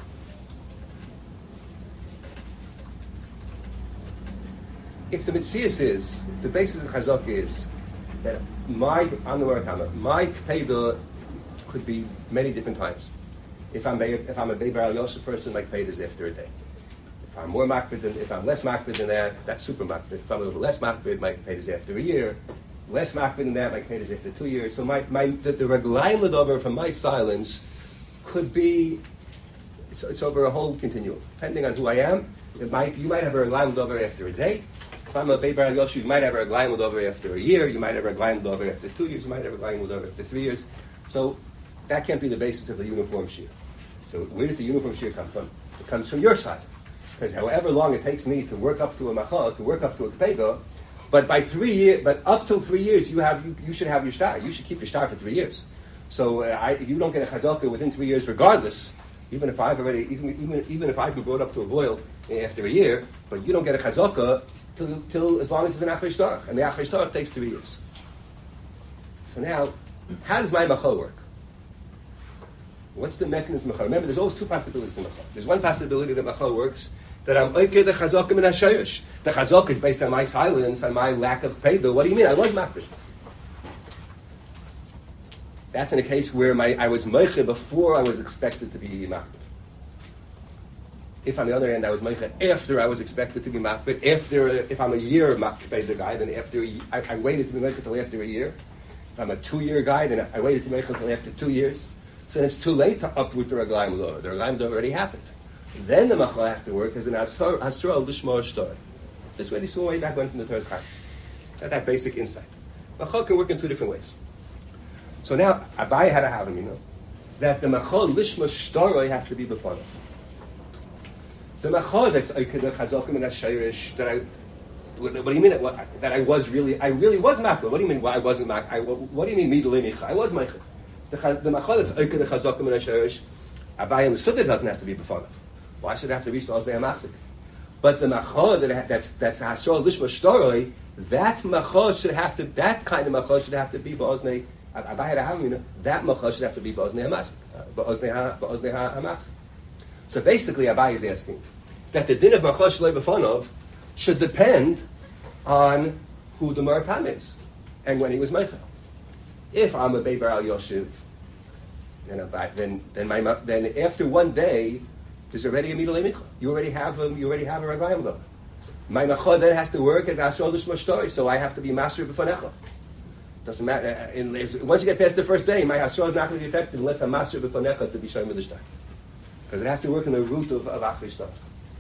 If the Mitzias is, if the basis of Chazak is that my, on the Murakama, my Kpeda could be many different times. If I'm, if I'm a Beibar al Yosef person, my Kpeda is after a day. If I'm more makbid than, if I'm less makbid than that, that's super makbid. If I'm a little less makbid, my Kpeda is after a year. Less makbid than that, my Kpeda is after two years. So my, my the, the reglayim l'dover from my silence could be, it's, it's over a whole continuum. Depending on who I am, it might, you might have a reglayim l'dover after a day. If I'm a Beibar al Yosef, you might have a reglayim l'dover after a year. You might have a reglayim l'dover after two years. You might have a reglayim l'dover after three years. So that can't be the basis of the uniform shir. So where does the uniform shear come from? It comes from your side. Because however long it takes me to work up to a macha, to work up to a kpeda, but by three years, but up till three years, you have you, you should have your star. You should keep your star for three years. So uh, I, you don't get a chazaka within three years, regardless. Even if I've already, even even, even if I've been brought up to a boil after a year, but you don't get a chazaka till, till as long as it's an achvei shtar, and the achvei shtar takes three years. So now, how does my macha work? What's the mechanism of macha? Remember, there's always two possibilities in macha. There's one possibility that macha works that I'm oiker the chazaka min hashayrish. The chazaka is based on my silence, on my lack of peidah. What do you mean? I was makbid. That's in a case where my I was meicher before I was expected to be makbid. If on the other hand I was meicher after I was expected to be makbid, after if I'm a year makbid the guy, then after a, I, I waited to be meicher until after a year. If I'm a two-year guy, then I waited to be meicher until after two years. So then it's too late to uproot the raglayim law. The raglayim law already happened. Then the macha has to work as an asra l'shmor shtar. This way, this way back went from the Torah's Chaim. That, that basic insight. Macha can work in two different ways. So now, Abai had to have him, you know, that the macha lishma shtaroi has to be before. The macha that's oiker the chazakim and ashayrish that I. What, what do you mean that, what, that I was really? I really was makbid. What do you mean? Why I wasn't makbid? I, what, what do you mean midulei micha? I was meicher. The, the macha that's oiker the chazakim and ashayrish. Abai understood it doesn't have to be before. Why should it have to reach the Oznei HaMachzik? But the macha that that's that's Hasor Lishma Shtoroi, that macha should have to that kind of macha should have to be Ba'oznei Abai HaHamina. That macha should have to be Ba'oznei HaMachzik, Ba'oznei HaMachzik. So basically, Abai is asking that the din of macha Shlei B'Fanov should depend on who the Marakam is and when he was meichel. If I'm a Beibar Al Yoshiv, then Abai, then then my then after one day. There's already a midulei micha. You already have a, you already have a raglayim though. My macha then has to work as asher l'shma shtar, so I have to be master b'fanecha. Doesn't matter. Unless, once you get past the first day, my asher is not going to be effective unless I'm master b'fanecha to be shoym with the shtar, because it has to work in the root of of achvei shtar.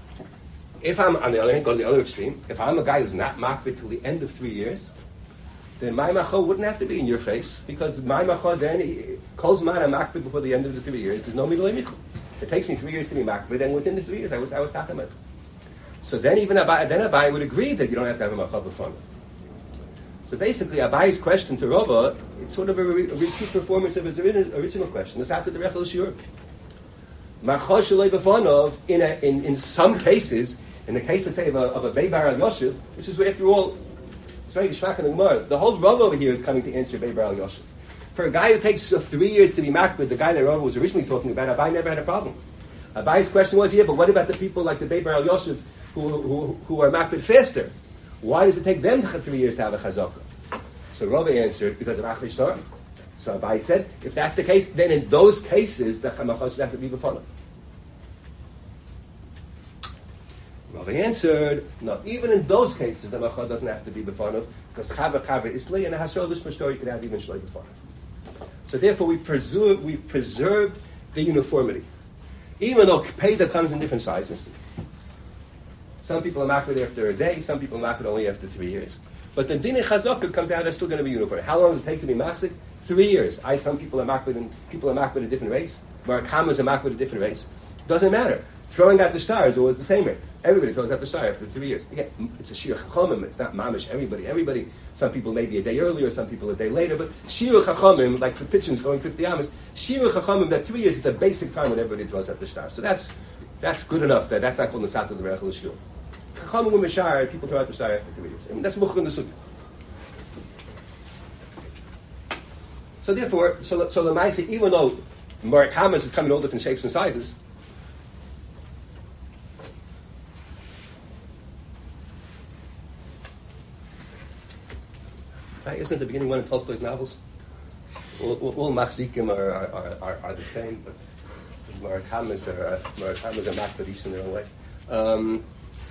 If I'm on the other hand, go to the other extreme. If I'm a guy who's not makbid till the end of three years, then my macha wouldn't have to be in your face, because my macha then calls man I'm makbid before the end of the three years. There's no midulei micha. It takes me three years to be makbid, and within the three years, I was I was tachamad. So then even Abai, then Abai would agree that you don't have to have a machav b'fana. So basically, Abai's question to Rava, it's sort of a, re- a repeat performance of his original, original question. It's after the Rechel Shiur. Machav shalei b'fanov in a, in in some cases, in the case let's say of a of a Beibar Al Yoshiv, which is after all, it's very geschmack in the Gemara. The whole Rava over here is coming to answer Beibar Al Yoshiv. For a guy who takes uh, three years to be makbid, the guy that Rava was originally talking about, Abai never had a problem. Abai's question was, yeah, but what about the people like the Beibar Al Yoshiv who, who, who are makbid faster? Why does it take them three years to have a chazaka? So Rava answered, because of achvei shtar. So Abai said, if that's the case, then in those cases, the chamacha should have to be b'fanav. Rava answered, no, even in those cases, the macha doesn't have to be b'fanav, because chava chava isli, and a hasor lishma shtar, you could have even shlei b'fanav. So therefore, we preserve, we've preserved the uniformity. Even though Kpeda comes in different sizes. Some people are makbid after a day, some people are makbid only after three years. But the Dinei Chazaka comes out, they're still going to be uniform. How long does it take to be machzik? Three years. I, some people are makbid and people are makbid a different race. Marakamas are makbid a different race. Doesn't matter. Throwing out the stars is always the same rate. Everybody throws out the star after three years. Again, it's a shir chachamim. It's not mamish. Everybody, everybody. Some people maybe a day earlier, some people a day later. But shir chachamim, like the pigeons going fifty amas, shir chachamim. That three years is the basic time when everybody throws out the star. So that's that's good enough. That that's not called nesat of the rechel shul. Chachamim with mishar, people throw out the star after three years. I mean, that's muchach in the sukkah. So therefore, so so the ma'aseh, even though marakamas have come in all different shapes and sizes. Isn't the beginning one of Tolstoy's novels? All, all, all machzikim are, are, are, are the same, but marakamas are uh, marakamas are makbid in their own way. Um,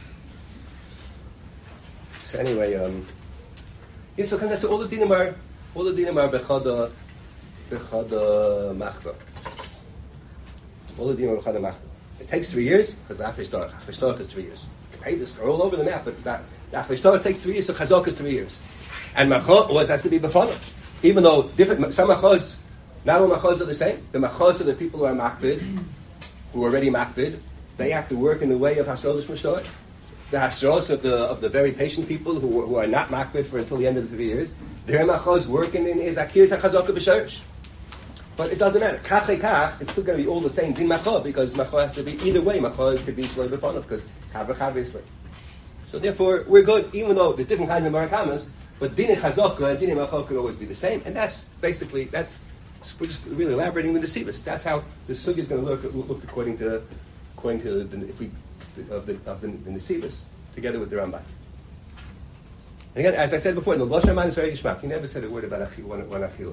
so anyway, um, yeah. So, can I say all the dinim are all the dinim are bechada bechada machta. All the dinim are bechada machta. It takes three years because the achvei shtar achvei shtar is three years. Kpedus are all over the map, but that the achvei shtar takes three years. So chazak is three years. And macha was has to be b'fanav, even though different some machos, not all machos are the same. The machos are the people who are makbid who are already makbid, they have to work in the way of Hasrosh Mashor. The Hasros of the of the very patient people who, who are not makbid for until the end of the three years, their machos working in is Akir Sachazaka B'Shorish. But it doesn't matter. Kach kach, it's still going to be all the same din macho, because macho has to be either way. Macho could be shloi b'fanav, because chaver chaver is like. So therefore, we're good, even though there's different kinds of marakamas, but din chazaka and din macho could always be the same, and that's basically that's we're just really elaborating the nesivus. That's how the sugi is going to look look according to according to the if we of the of the, the nesivus together with the Ramban. And again, as I said before, the Lashon Haman is very gishmak. He never said a word about achil, one one achil.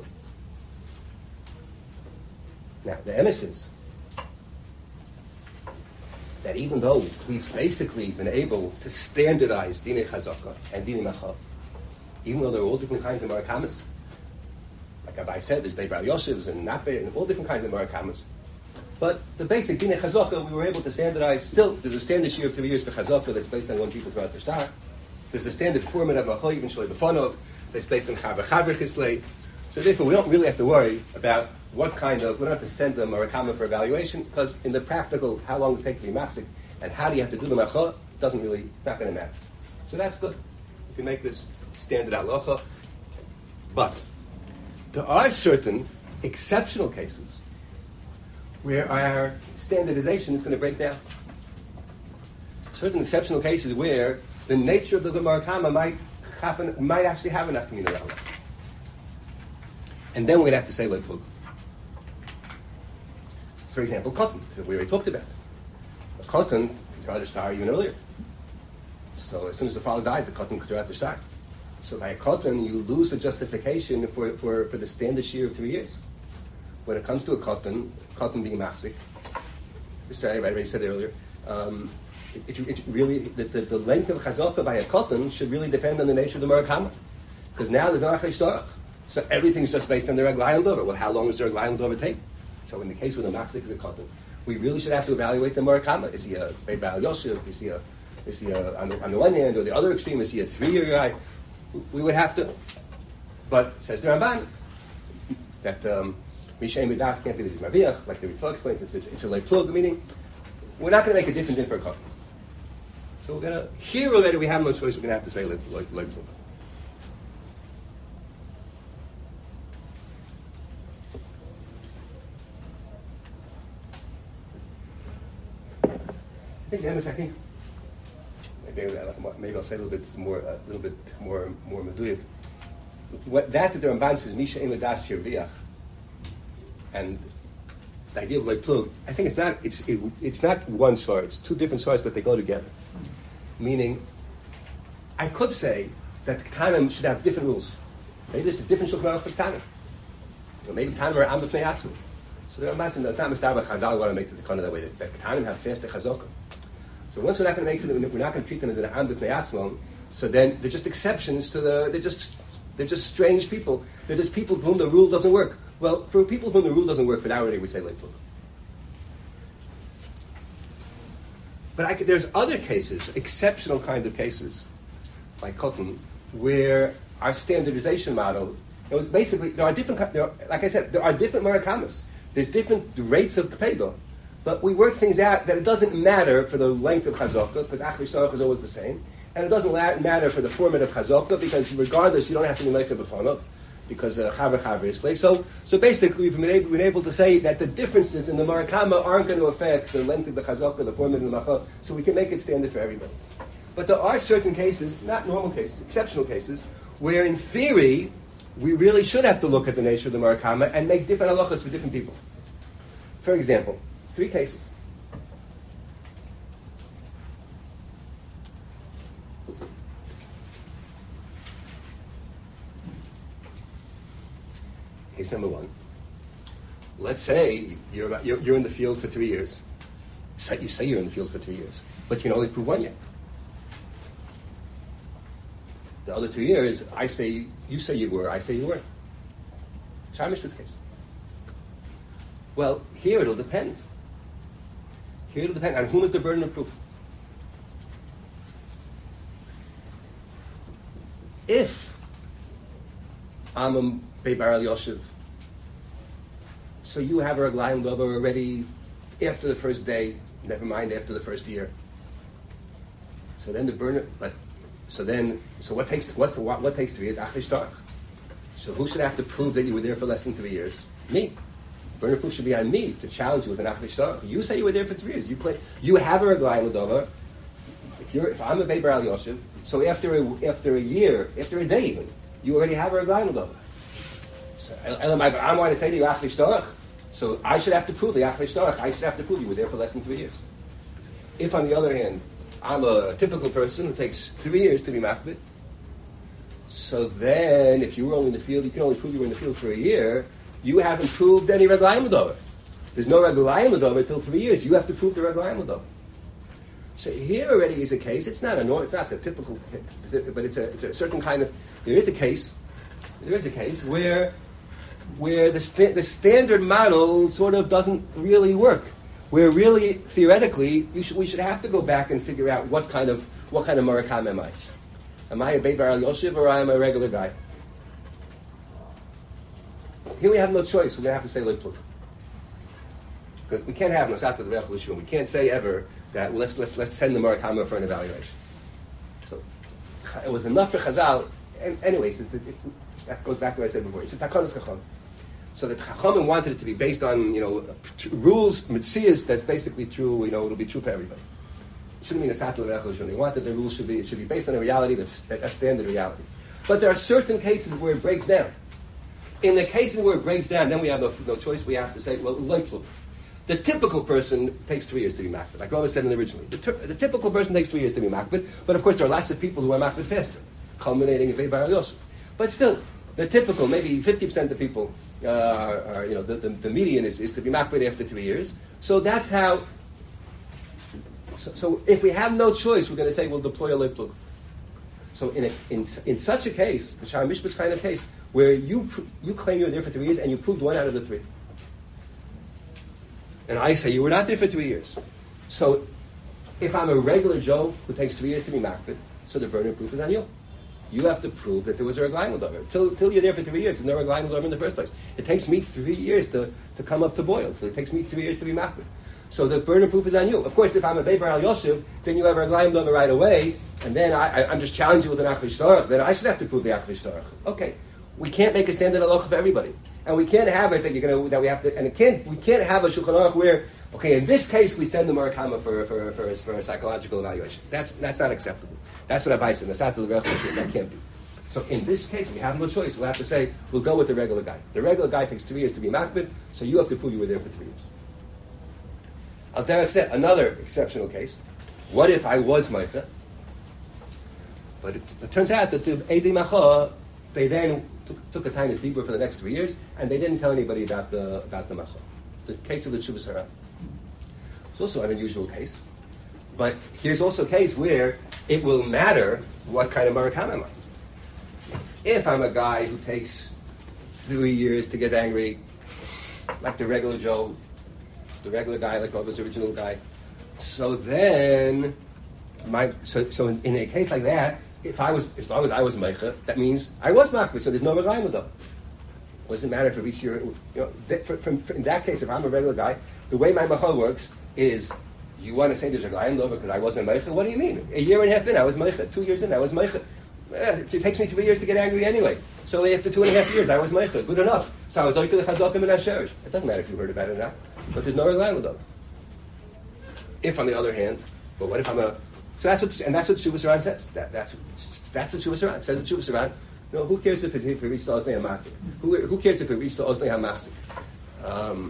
Now, the emes is that even though we've basically been able to standardize Dinei Chazaka and Dinei Macha, even though there are all different kinds of Marakamas, like Abai said, there's Beit Bar Yoshevs and Nape and all different kinds of Marakamas, but the basic Dinei Chazaka we were able to standardize. Still, there's a standard shear of three years for Chazaka that's based on one people throughout the Shtar. There's a standard format of Macha, even Shalei B'Fanov, that's based on Chaver Chaver Chislei. So therefore, we don't really have to worry about what kind of, we don't have to send them a rakama for evaluation, because in the practical, how long does it take to be machzik, and how do you have to do the macha, doesn't really, it's not going to matter. So that's good. You can make this standard halacha. But there are certain exceptional cases where our standardization is going to break down. Certain exceptional cases where the nature of the marakama might happen, might actually have enough community. And then we're going to have to say like plug. For example, cotton, that we already talked about. A cotton could throw out the star even earlier. So as soon as the father dies, the cotton could throw out the star. So by a cotton, you lose the justification for, for, for the standard shear of three years. When it comes to a cotton, cotton being machzik, sorry, I already said it earlier, um, it, it, it really, the, the, the length of chazaka by a cotton should really depend on the nature of the marakama. Because now there's no achay shtarach. So everything's just based on the reglayim dover. Well, how long does the reglayim dover take? So in the case where the machzik is a cotton, we really should have to evaluate the marakama. Is he a Beit Baal Yosef? Is he a, is he a, on, the, on the one hand, or the other extreme, is he a three-year guy? We would have to. But says the Ramban that um, Mishay Midas can't be the Zmaviach, like the Ritva explains. It's, it's, it's a late plug, meaning we're not going to make a different din for a cotton. So we're going to here already we have no choice. We're going to have to say late plug. I think, Dennis, I think maybe, maybe I'll say a little bit more, a little bit more, more meduyik. What that that the Ramban says, Misha ein ledas hirviach, and the idea of like plug, I think it's not, it's it, it's not one source. It's two different sources, but they go together. Meaning, I could say that Ketanim should have different rules. Maybe there's a different shulchan aruch for Ketanim. Or maybe Ketanim are am b'pnei atzmim. So the Ramban says, it's not Mistabah Chazal want to make the Ketanim that way. That, that Ketanim have faster chazaka. So once we're not going to make them, we're not going to treat them as an am b'pnei atzmim. So then they're just exceptions to the. They're just they're just strange people. They're just people for whom the rule doesn't work. Well, for people for whom the rule doesn't work, for that already we say late plug. But I could, there's other cases, exceptional kind of cases, like cotton, where our standardization model, it was basically there are different. There are, like I said, there are different marakamas. There's different rates of kpeda. But we work things out that it doesn't matter for the length of chazaka, because achli shtarach is always the same. And it doesn't la- matter for the format of chazaka, because regardless, you don't have to be meicher b'fanov, because chaver chaver is late. So, so basically, we've been able, been able to say that the differences in the marakama aren't going to affect the length of the chazaka, the format of the macha, so we can make it standard for everybody. But there are certain cases, not normal cases, exceptional cases, where in theory, we really should have to look at the nature of the marakama and make different halachas for different people. For example, three cases. Case number one. Let's say you're, about, you're, you're in the field for three years. Say, you say you're in the field for three years, but you can only prove one year. The other two years, I say, you say you were, I say you weren't. Shai Mishpat's case. Well, here it'll depend. Here it'll depend on whom is the burden of proof. If I'm a Beit Bar Yosef, so you have a Raglayim Dover already after the first day, never mind after the first year. So then the burner, but so then, so what takes what's the, what, what takes three years? Achri shtarach. So who should have to prove that you were there for less than three years? Me. Burner proof should be on me to challenge you with an achri shtarach. You say you were there for three years. You play. You have a reglayim l'dover. If you're, if I'm a Beibar Al Yoshev, so after a, after a year, after a day even, you already have a reglayim l'dover. So I want to say to you achri shtarach. So I should have to prove the achri shtarach. I should have to prove you were there for less than three years. If on the other hand, I'm a typical person who takes three years to be makbid, so then if you were only in the field, you can only prove you were in the field for a year, you haven't proved any reglayim l'dover. There's no reglayim l'dover until three years. You have to prove the reglayim l'dover. So here already is a case. It's not a norm, it's not the typical, but it's a it's a certain kind of. There is a case. There is a case where where the sta- the standard model sort of doesn't really work. Where really theoretically we should we should have to go back and figure out what kind of what kind of Murakam am I? Am I a Beibar Al Yoshev or am I a regular guy? Here we have no choice. We're going to have to say Leiplut. Because we can't have Nasata the Revolution. We can't say ever that well, let's let's let's send the Murakama for an evaluation. So it was enough for Chazal. And anyways, it, it, it, that goes back to what I said before. It's a Takonos Chacham. So the Chachamim wanted it to be based on, you know, t- rules, mitzvahs that's basically true, you know, it'll be true for everybody. It shouldn't mean a satul revolution. They wanted the rules should be, it should be based on a reality that's a standard reality. But there are certain cases where it breaks down. In the cases where it breaks down, then we have no, no choice. We have to say, well, leiplu. The typical person takes three years to be makbid. Like I said originally. The, ter- the typical person takes three years to be makbid, but of course there are lots of people who are makbid faster, culminating in Beibar Al Yosef. But still, the typical, maybe fifty percent of people, Uh, are, are, you know, the, the, the median is, is to be makbid after three years. So that's how. So, so if we have no choice, we're going to say we'll deploy a leiplu. So in a, in in such a case, the Shara Mishpat's kind of case, where you pr- you claim you were there for three years and you proved one out of the three, and I say you were not there for three years. So if I'm a regular Joe who takes three years to be makbid, so the burden proof is on you. You have to prove that there was a reglayim l'dover. Till, till you're there for three years, there's no reglayim l'dover in the first place. It takes me three years to, to come up to boil. So it takes me three years to be makbid. So the burden proof is on you. Of course, if I'm a Beibar Al Yoshev, then you have a reglayim l'dover right away, and then I, I, I'm just challenging you with an achri shtarach. Then I should have to prove the achri shtarach. Okay, we can't make a standard halacha for everybody, and we can't have it that you're gonna that we have to, and it can't we can't have a shulchan aruch where okay, in this case we send the Murakama for for for, for, for a psychological evaluation. That's that's not acceptable. That's what Abai said. That's not the revelation. That can't be. So in this case, we have no choice. We'll have to say, we'll go with the regular guy. The regular guy takes three years to be makbid, so you have to prove you were there for three years. Al derech said, another exceptional case. What if I was Meicha? But it, it turns out that the Eidei Macha, they then took, took a tiny deeper for the next three years, and they didn't tell anybody about the about the Macha. The case of the Teshuvas Haran. It's also an unusual case. But here's also a case where it will matter what kind of Murakam am I. If I'm a guy who takes three years to get angry, like the regular Joe, the regular guy, like Rabbi's original guy, so then, my so so in, in a case like that, if I was as long as I was meicha, that means I was makbid. So there's no reglayim l'dover. It doesn't matter if each year, you know, for, for, for, in that case, if I'm a regular guy, the way my machal works is. You want to say there's a reglayim l'dover because I wasn't meicha? What do you mean? A year and a half in, I was meicha. Two years in, I was meicha. Eh, it takes me three years to get angry anyway. So after two and a half years, I was meicha. Good enough. So I was like the chazakim and asherish. It doesn't matter if you heard about it or not. But there's no reglayim l'dover. If, on the other hand, but what if I'm a... So that's what, and that's what Teshuvas Haran says. That, that's, that's what Teshuvas Haran says. Teshuvas Haran. You know, who cares if it, if it reached the Oznei HaMastik? Who, who cares if it reached the Oznei HaMastik? Um...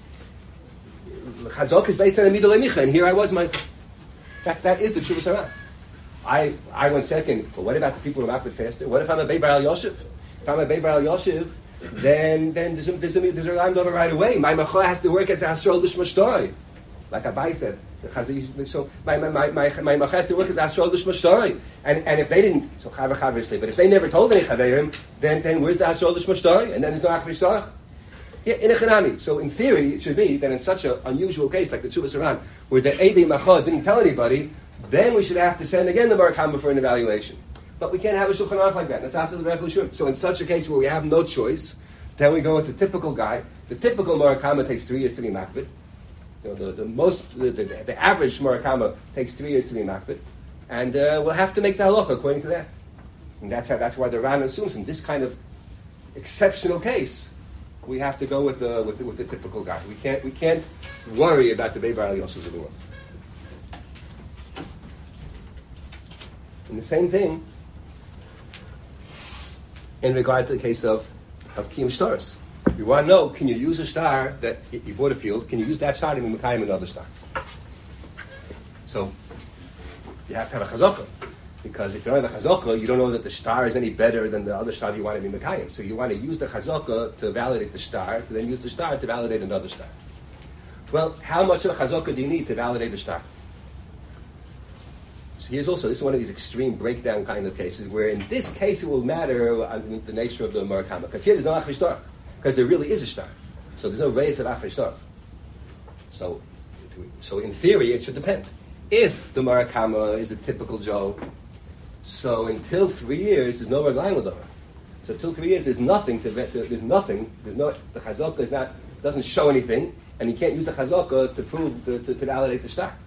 Chazok is based on a middle emicha, and here I was my. That that is the Teshuvas Haran. I I went second. But what about the people who are makbid faster? What if I'm a Beibar Al Yoshev? If I'm a Beibar Al Yoshev, then then there's a there's a there's a reglayim l'dover right away. My macha has to work as a hasrol l'shma shtorei, like Abai said. So my my my my, my macha has to work as a hasrol l'shma shtorei, and and if they didn't, so chaver chaver but if they never told any chaverim, then then where's the hasrol l'shma shtorei? And then there's no achri shtarach. Yeah, in a chanami. So in theory, it should be that in such an unusual case like the Teshuvas Haran, where the Eidei Macha didn't tell anybody, then we should have to send again the Murakama for an evaluation. But we can't have a Shulchan Aruch like that. That's after the revolution. So in such a case where we have no choice, then we go with the typical guy. The typical Murakama takes three years to be makbid. You know, the, the most, the, the, the average Murakama takes three years to be makbid, and uh, we'll have to make the halacha according to that. And that's how, that's why the Ran assumes in this kind of exceptional case, we have to go with the with the, with the typical guy. We can't we can't worry about the Be'er Al Yosef of the world. And the same thing in regard to the case of of Kiyum Shtaros. You want to know, can you use a star that you bought a field? Can you use that star to be Mekayim another star? So you have to have a chazakah. Because if you don't have a chazakah, you don't know that the star is any better than the other star you want to be Mekayim. So you want to use the chazakah to validate the star, to then use the star to validate another star. Well, how much of a chazakah do you need to validate a star? So here's also, this is one of these extreme breakdown kind of cases, where in this case it will matter on the nature of the Murakama. Because here there's no Achri star. Because there really is a star. So there's no raise of Achri star. So, so in theory it should depend. If the Murakama is a typical Joe, so until three years, there's no reglaim with her. So until three years, there's nothing to, to there's nothing. There's no the chazakah is not doesn't show anything, and you can't use the chazakah to prove to, to, to validate the star.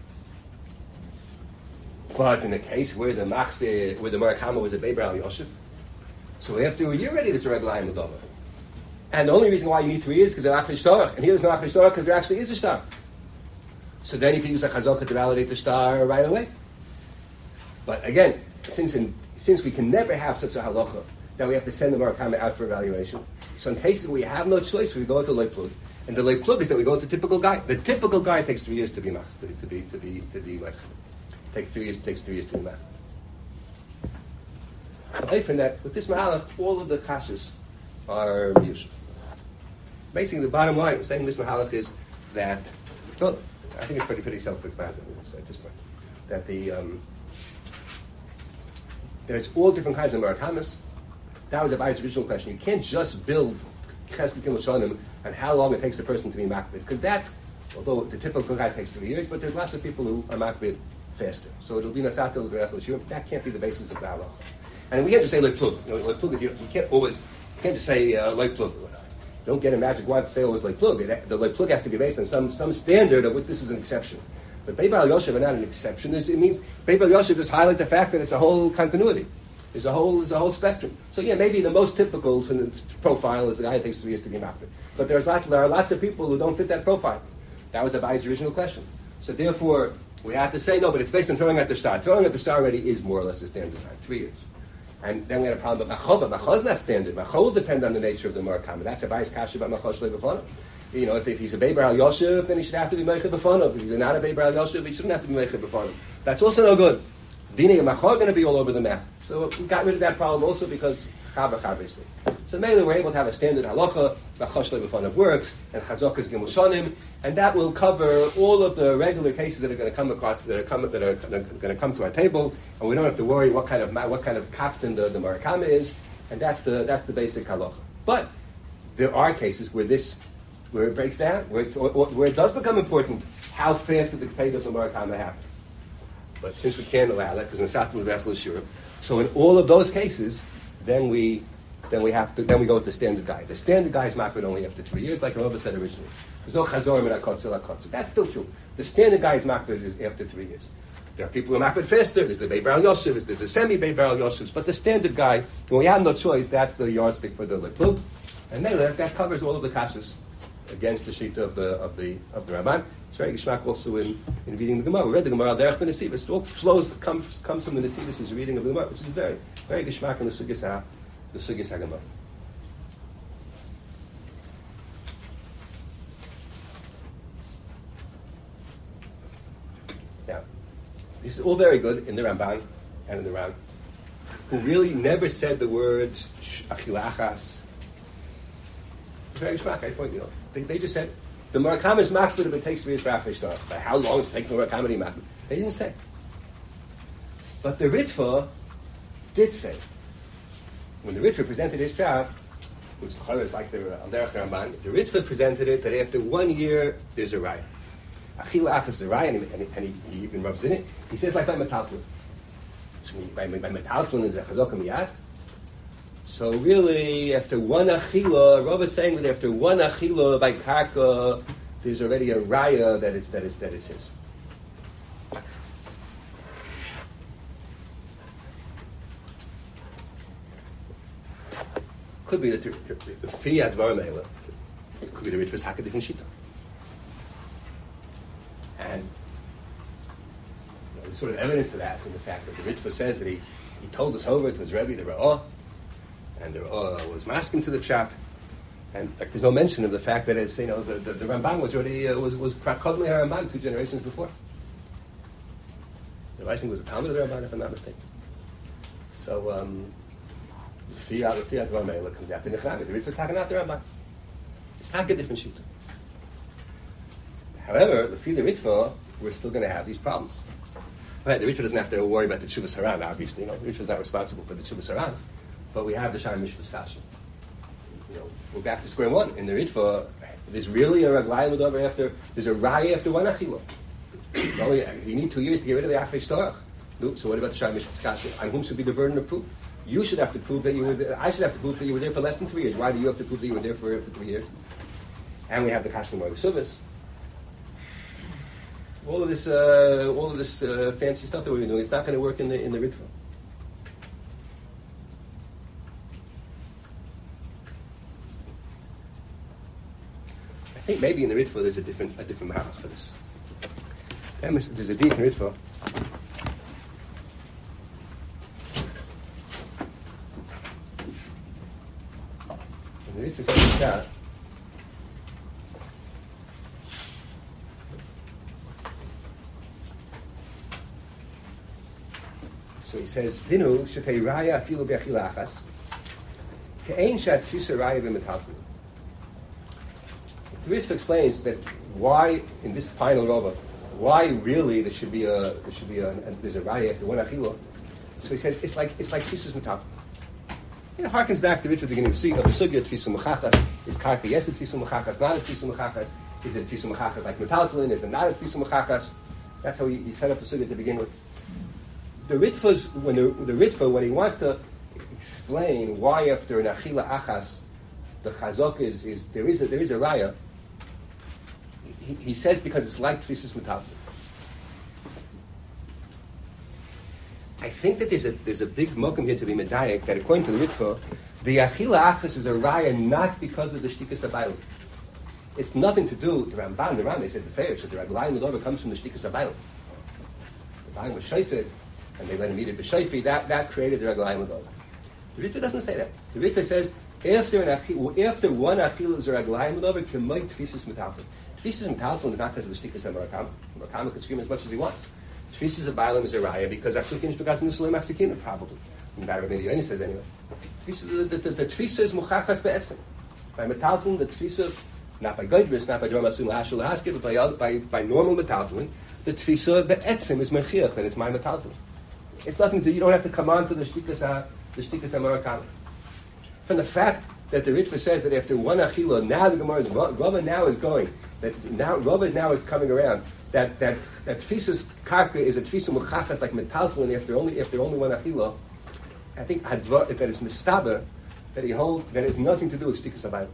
But in a case where the machse, where the Murakama was a Be'er Al Yosef, so after a year already, there's a reglaim with her. And the only reason why you need three years is because they're Achri Shtar, and here there's no Achri Shtar because there actually is a star. So then you can use the chazakah to validate the star right away. But again, Since in, since we can never have such a halacha that we have to send the Murakama out for evaluation, so in cases where we have no choice, we go to the plug, and the plug is that we go to the typical guy. The typical guy takes three years to be machs, to, to be to be to be like, take three years takes three years to be mach. Away from that, with this mahalach, all of the kashas are miyushav. Basically, the bottom line of saying this mahalach is that, well, I think it's pretty pretty self-explanatory at this point, that the um, there's all different kinds of Murakamas. That was Abai's original question. You can't just build Chesed Gimel Shonim on how long it takes a person to be makbid. Because that, although the typical guy takes three years, but there's lots of people who are makbid faster. So it'll be Nasatil V'Rechel Shiur. That can't be the basis of the halacha. And we can't just say Loi Plug. You know, Loi Plug, you can't always, you can't just say uh, Loi Plug. Don't get a magic wand to say always Loi Plug. It, the Loi Plug has to be based on some, some standard of which this is an exception. But Be'er Al Yosef are not an exception. There's, it means Be'er Al Yosef just highlight the fact that it's a whole continuity. There's a whole there's a whole spectrum. So yeah, maybe the most typical profile is the guy who takes three years to be makbid. But there's lot, there are lots of people who don't fit that profile. That was Abai's original question. So therefore, we have to say no, but it's based on throwing at the star. Throwing at the star already is more or less the standard time, three years. And then we had a problem with Macho, but Macho is not standard. Macho will depend on the nature of the Murakama. That's Abai's kasha about Macho Shlei B'Fanav. You know, if, if he's a Be'er Al Yosef, then he should have to be Meichel B'Fanav. If he's not a Be'er Al Yosef, he shouldn't have to be Meichel B'Fanav. That's also no good. Dini and Macho are going to be all over the map. So we got rid of that problem also because Chav Chav basically. So mainly we're able to have a standard halacha, Macho Shlei B'Fanav works, and Chazak is Gimel Shonim, and that will cover all of the regular cases that are going to come across, that are, come, that are going to come to our table, and we don't have to worry what kind of what kind of captain the, the Murakama is, and that's the that's the basic halacha. But there are cases where this where it breaks down, where, it's, where it does become important how fast did the fate of the Murakama happen. But since we can't allow that, because in Satul V'Rechel Shiur, so in all of those cases, then we then we have to then we go with the standard guy. The standard guy is makbid only after three years, like Rava said originally. There's no chazor min hakotzel hakotzel. That's still true. The standard guy is makbid after three years. There are people who are makbid faster. There's the Be'er Al Yosef, there's the, the semi Be'er Al Yosefs, but the standard guy, when we have no choice, that's the yardstick for the leplug, and then that, that covers all of the kashas against the shita of the of the of the Ramban. It's very geschmack also in, in reading the Gemara. We read the Gemara Derech the Nesivos. It all flows comes comes from the Nesivos' reading of the Gemara, which is very very geschmack in the Sugis Ha the Sugis HaGemara. Now, this is all very good in the Ramban and in the Ram, who really never said the word Achila Achas. It's very geschmack. I point you know they, they just said. The Murakama is makbid if it takes three years for Achri Shtar. But how long does it take for Murakama to be makbid? They didn't say. But the Ritva did say. When the Ritva presented his shtar, which is like the Al-Derech Ramban, the Ritva presented it that after one year, there's a raya. Achila Achas is a raya, and, he, and, he, and he, he even rubs in it. He says like by Metaltlin. So by, by Metaltlin is a Chazok Miyad. So really, after one achila, Rav is saying that after one achila by karka, there's already a raya that it's that is that it's his. Could be that the fiat varmela. It could be the Ritva's taka different shita. And you know, there's sort of evidence to that from the fact that the Ritva says that he, he told us over to his Rebbe, the Ra'ah, and the Ra'ah was masking to the Pshat. And like, there's no mention of the fact that it's, you know, the, the, the Ramban was already, uh, was, was Krakovli Ramban two generations before. The writing was a Talmud of the Ramban, if I'm not mistaken. So, um, the Fiat, the Fiat Ramela comes out the Nechami. The Ritva's talking out the Ramban. It's not a different shita. However, the Fiat Ritva, we're still going to have these problems. Right, the Ritva doesn't have to worry about the Chuvas Haran, obviously. You know, the Ritva's not responsible for the Chuvas Haran. But we have the Shai Mishvas Kasha. You know, we're back to square one. In the Ritva, there's really a Raglayim over after, there's a Raya after one Achilo. Well, you need two years to get rid of the Afei Shtorach. So what about the Shai Mishvas Kasha? On whom should be the burden of proof? You should have to prove that you were there. I should have to prove that you were there for less than three years. Why do you have to prove that you were there for, for three years? And we have the Kasha Moed Suvis. All of this, uh, all of this uh, fancy stuff that we're doing, it's not going to work in the in the Ritva. I think maybe in the Ritva there's a different a different mahalach for this. There's a deep in Ritva. And the Ritva says like that. So he says, "Dinu shetei raya afilu be'achila achas, ke'ein shat tfisa raya b'metalpul." The Ritva explains that why in this final rova, why really there should be a there should be a, a there's a raya after one achila. So he says it's like it's like tfisas metalpul. It harkens back to the Ritva beginning of the sugya tfisa mechachas. Is karka yes a tfisa mechachas, not a tfisa mechachas? Is it tfisa mechachas like metalpulin? Is it not a tfisa mechachas? That's how he, he set up the sugya to begin with. The Ritva's, when the, the Ritva, when he wants to explain why after an achila achas, the chazok is, is there is a there is a raya. He, he says because it's like tfisas metalpul. I think that there's a there's a big mokum here to be medayek that according to the Ritva, the achila achas is a raya not because of the shtikas abaylim. It's nothing to do with the Ramban. The Ramban they said the fair, so the raglayim ledova comes from the shtikas abaylim. The Raglayim was shaised, and they let him eat it b'shayfi, that, that created the Raglayim Ladova. The Ritva doesn't say that. The Ritva says, after an achil, after one achil is a Raglayim Ladova, k'may tfisas metalpul. Tfisas metalpul is not because of the shtikas of Murakam. Murakam can scream as much as he wants. Tfisas of Bailam is a raya, because Achsukin is because Nusulay Maxikin, probably. And Barab Medioni says anyway. The, the, the, the tfisa is muchakas be'etzim. By metalpul, the tfisa, not by Goydris, not by Dram Asum Lahashul Lahaskir, but by, by, by normal metalpul, the tfisa be'etzim is mechiach, that it's my metalpul. It's nothing to, you don't have to come on to the shtikas the shtikas Murakam. From the fact that the Ritva says that after one achila, now the Gemara is, Rava now is going, that now, Rava is now is coming around, that, that, that tfisas karka is a tfisa muchachas like metalpul, after only, after only one achila. I think hadva, that it's mistaber, that he holds, that has nothing to do with shtikas abayim.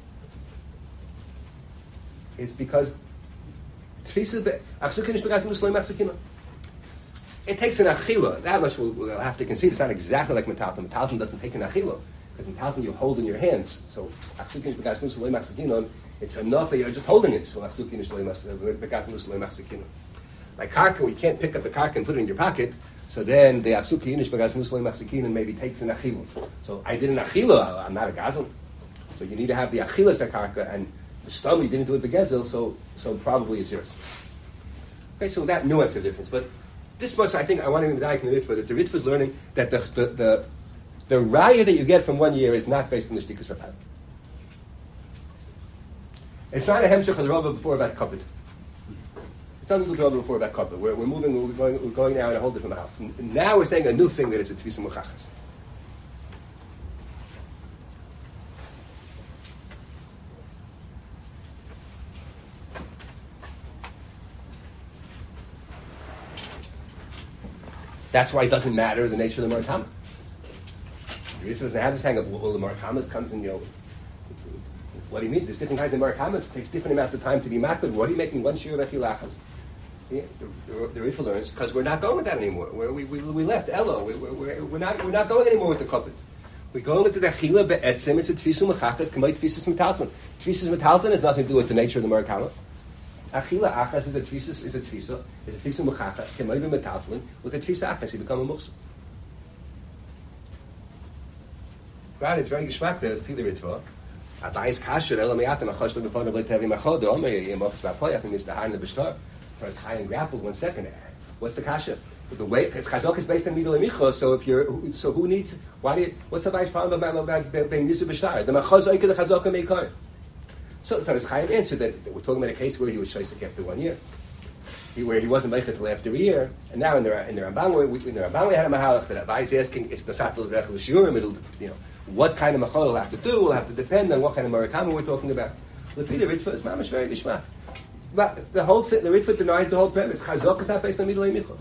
It's because tfisa, achsukin ish begas nuslay machzakina. It takes an achila. That much we'll, we'll have to concede. It's not exactly like metalton. Metalton doesn't take an achila. Because metalton you hold in your hands. So, achsukin begas nuslay machzakinon, it's enough that you're just holding it. So, achsukin begas nuslay machzakinon. Like karka, we can't pick up the karka and put it in your pocket. So then the achsukin begas nuslay machzakinon maybe takes an achila. So, I did an achila. I'm not a gazan. So, you need to have the achila sakarka, and the stomach you didn't do it begezel, so so probably it's yours. Okay, so that nuance of difference. But this much, I think, I want to be medayek in the Ritva, that the Ritva is learning that the the, the, the raya that you get from one year is not based on the shtikus abayim. It's not a hemshech of the Rava before about covered. It's not a little Rava before about covered. We're, we're moving, we're going, we're going now in a whole different house. Now we're saying a new thing that it's a tfisa muchachas. That's why it doesn't matter the nature of the Marakama. The Ritva doesn't have this hang up. Well, the Marakama comes in, you know, What do you mean? There's different kinds of marakamas. It takes different amount of time to be makbid. What are you making one shir of achila achas? Yeah, the, the Ritva learns because we're not going with that anymore. We're, we we we left Elo. We, we're, we're not we're not going anymore with the couple. We're going with the achila be'etzim. It's a tfisu mechachas. Kamei tfisus metalton. Tfisus metalton has nothing to do with the nature of the marakama. Achila achas is a tfisus is a tfisa is a tfisu mechachas. Kamei metalton with a tfisa achas. You become a muchsa. Right? It's very geschmack there. The Ritva. Adais kasher elo me'atem achosh lebefon of letevi machod. The omer yemachas ba'poyach and Mister Harn the b'shtar. First, high and grapple. One second. What's the kasha? The way if chazok is based on midul emicha, so if you're so who needs? Why do you? What's the vice problem about about being nisu b'shtar? The machaz oike the chazok meikar. So the first Chaim answered that we're talking about a case where he was shaisik after one year, he, where he wasn't meichet till after a year, and now in the in the Rambam we in the Rambam we had a mahalach that Abai is asking it's the satul rechel shiurim. It'll you know what kind of machal will have to do will have to depend on what kind of marakama we're talking about. Lefi the Ritva is mamash very gishmak. But the whole thing, the Ritva denies the whole premise. Chazok is not based on midul emicha.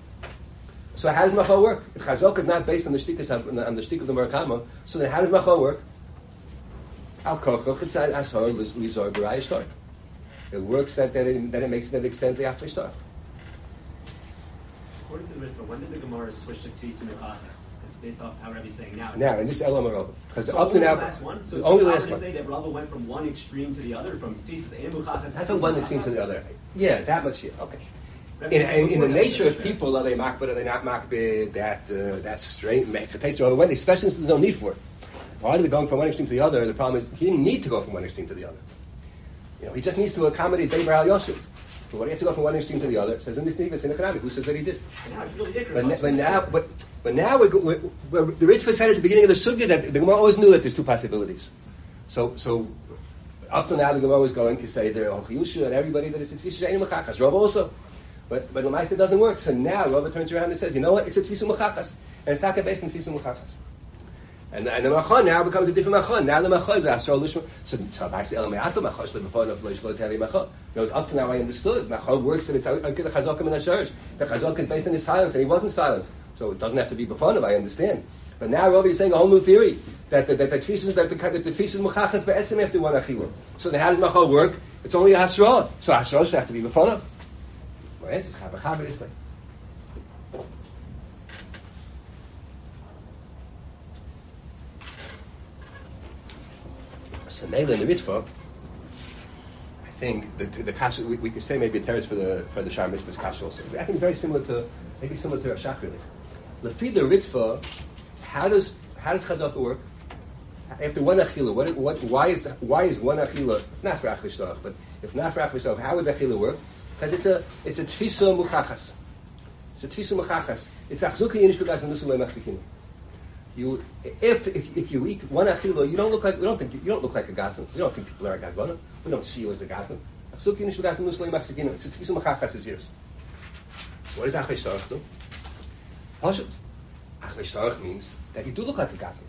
So how does machal work? If chazok is not based on the shtikus on the, on the shtik of the marakama, so then how does machal work? Al kochoch it's ashar lizor b'rayah shtar. It works that that it, that it makes that it extends the after shtar. According to the Ritva, when did the Gemara switch to tfisu mechachas? Based off how Rabbi's saying now. Now, in this elam Rabba, because so up to now, the last one. So only the last one. one. Say that Rabba went from one extreme to the other, from thesis and muchachas. That's from one extreme to the other. Yeah, that much. Yeah, okay. In, in, in the nature of people, are they makbid? Are they not makbid? That uh, that's straight. For taste or when, especially since there's no need for it. Why are they going from one extreme to the other? The problem is he didn't need to go from one extreme to the other. You know, he just needs to accommodate Deber Al Yosef. But why do you have to go from one extreme to the other? It says in the Sivas in Economic. Who says that he did? Now it's really but, but now, but but now we're, we're, we're, the Ritva said at the beginning of the sugya that the Gemara always knew that there's two possibilities. So so up to now the Gemara was going to say there are Yusha and everybody that is a tfisa and machachas. Rav also, but but the Ma'aseh doesn't work. So now Rav turns around and says, you know what? It's a tfisa machachas, and it's not based on tfisa machachas. And, and the machon now becomes a different machon. Now the machon is asher lishma. So so I say el me'ato machon shlo before of loish lo tevi machon. Because up to now I understood machon works that it's a the chazakim and asherish. The chazak is based on his silence, and he wasn't silent, so it doesn't have to be before of. I understand. But now Rabbi is saying a whole new theory that the, that the tefisas that the that the tefisas muchachas be'etzim after one achila. So then how does machon work? It's only a hasra. So hasra should have to be before of. Well, this is chaber chaber is like. So Neila in the Ritva, I think the the kasha we, we could say maybe a teretz for the for the Shar Mitzvah's kasha also. I think very similar to maybe similar to Rashak really. Lefi the Ritva, how does how does chazaka work? After one achila, what what why is why is one achila not for achli shtarach, but if not for achli shtarach, how would the achila work? Because it's a it's a tfisa muchachas. It's a tfisa muchachas. It's achzuka yinish begas nusulei machzikin. You, if, if if you eat one achila, you don't look like we don't think you, you don't look like a gazlan. We don't think people are a gazlan. We don't see you as a gazlan. It's a tfisa machachas is yours. So what does achli shtarach do? Pashut. Achli shtarach means that you do look like a gazlan,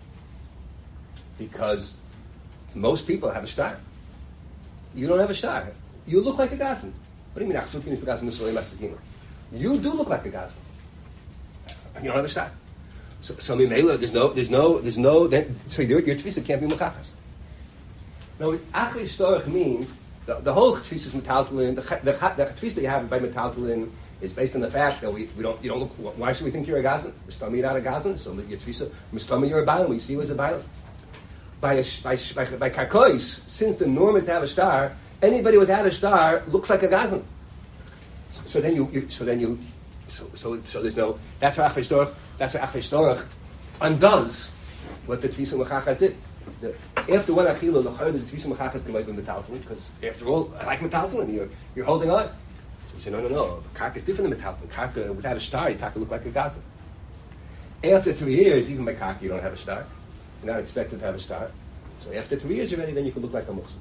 because most people have a star. You don't have a star. You look like a gazlan. What do you mean achzuki yinish begas nusulei machzikin? You do look like a gazlan. You don't have a star. So, so Mimela, there's no, there's no, there's no. Then, so your your tefisa can't be mechachas. Now, achli shtarach means the, the whole tefisa is metaltalin. The the, the tefisa that you have by metaltalin is based on the fact that we, we don't you don't look. Why should we think you're a gazlan? Mistama you're not a gazlan. So your tefisa, mistama you're a balan. We see you as a balan. By a, by by, by karkois, since the norm is to have a star, anybody without a star looks like a gazlan. So, so then you, you so then you. So, so, so there's no. That's why Achvei Shtorach. That's why Achvei Shtorach undoes what the Tfisa Mechachas did. The, after one achila, the chayr is the Tfisa Mechachas can make metaltalin, because after all, I like metaltalin. You're you're holding on. So you say, no, no, no. Karka is different than metaltalin. Karka without a star, you look like a gazan. After three years, even by karka, you don't have a star. You're not expected to have a star. So after three years already, then you can look like a muhsin.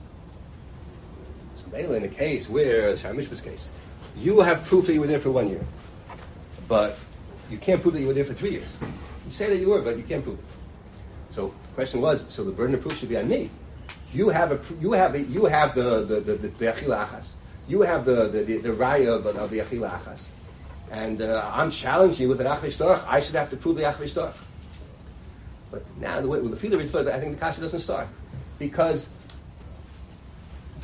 So mainly in a case where Shar Mishpa's case, you have proof that you were there for one year. But you can't prove that you were there for three years. You say that you were, but you can't prove it. So the question was, so the burden of proof should be on me. You have a, you have the, you have the the the, the, the achila achas. You have the the, the, the raya of, of the achila achas, and uh, I'm challenging you with an achvei shtorach. I should have to prove the achvei shtorach. But now the way with the field of I think the kasha doesn't start, because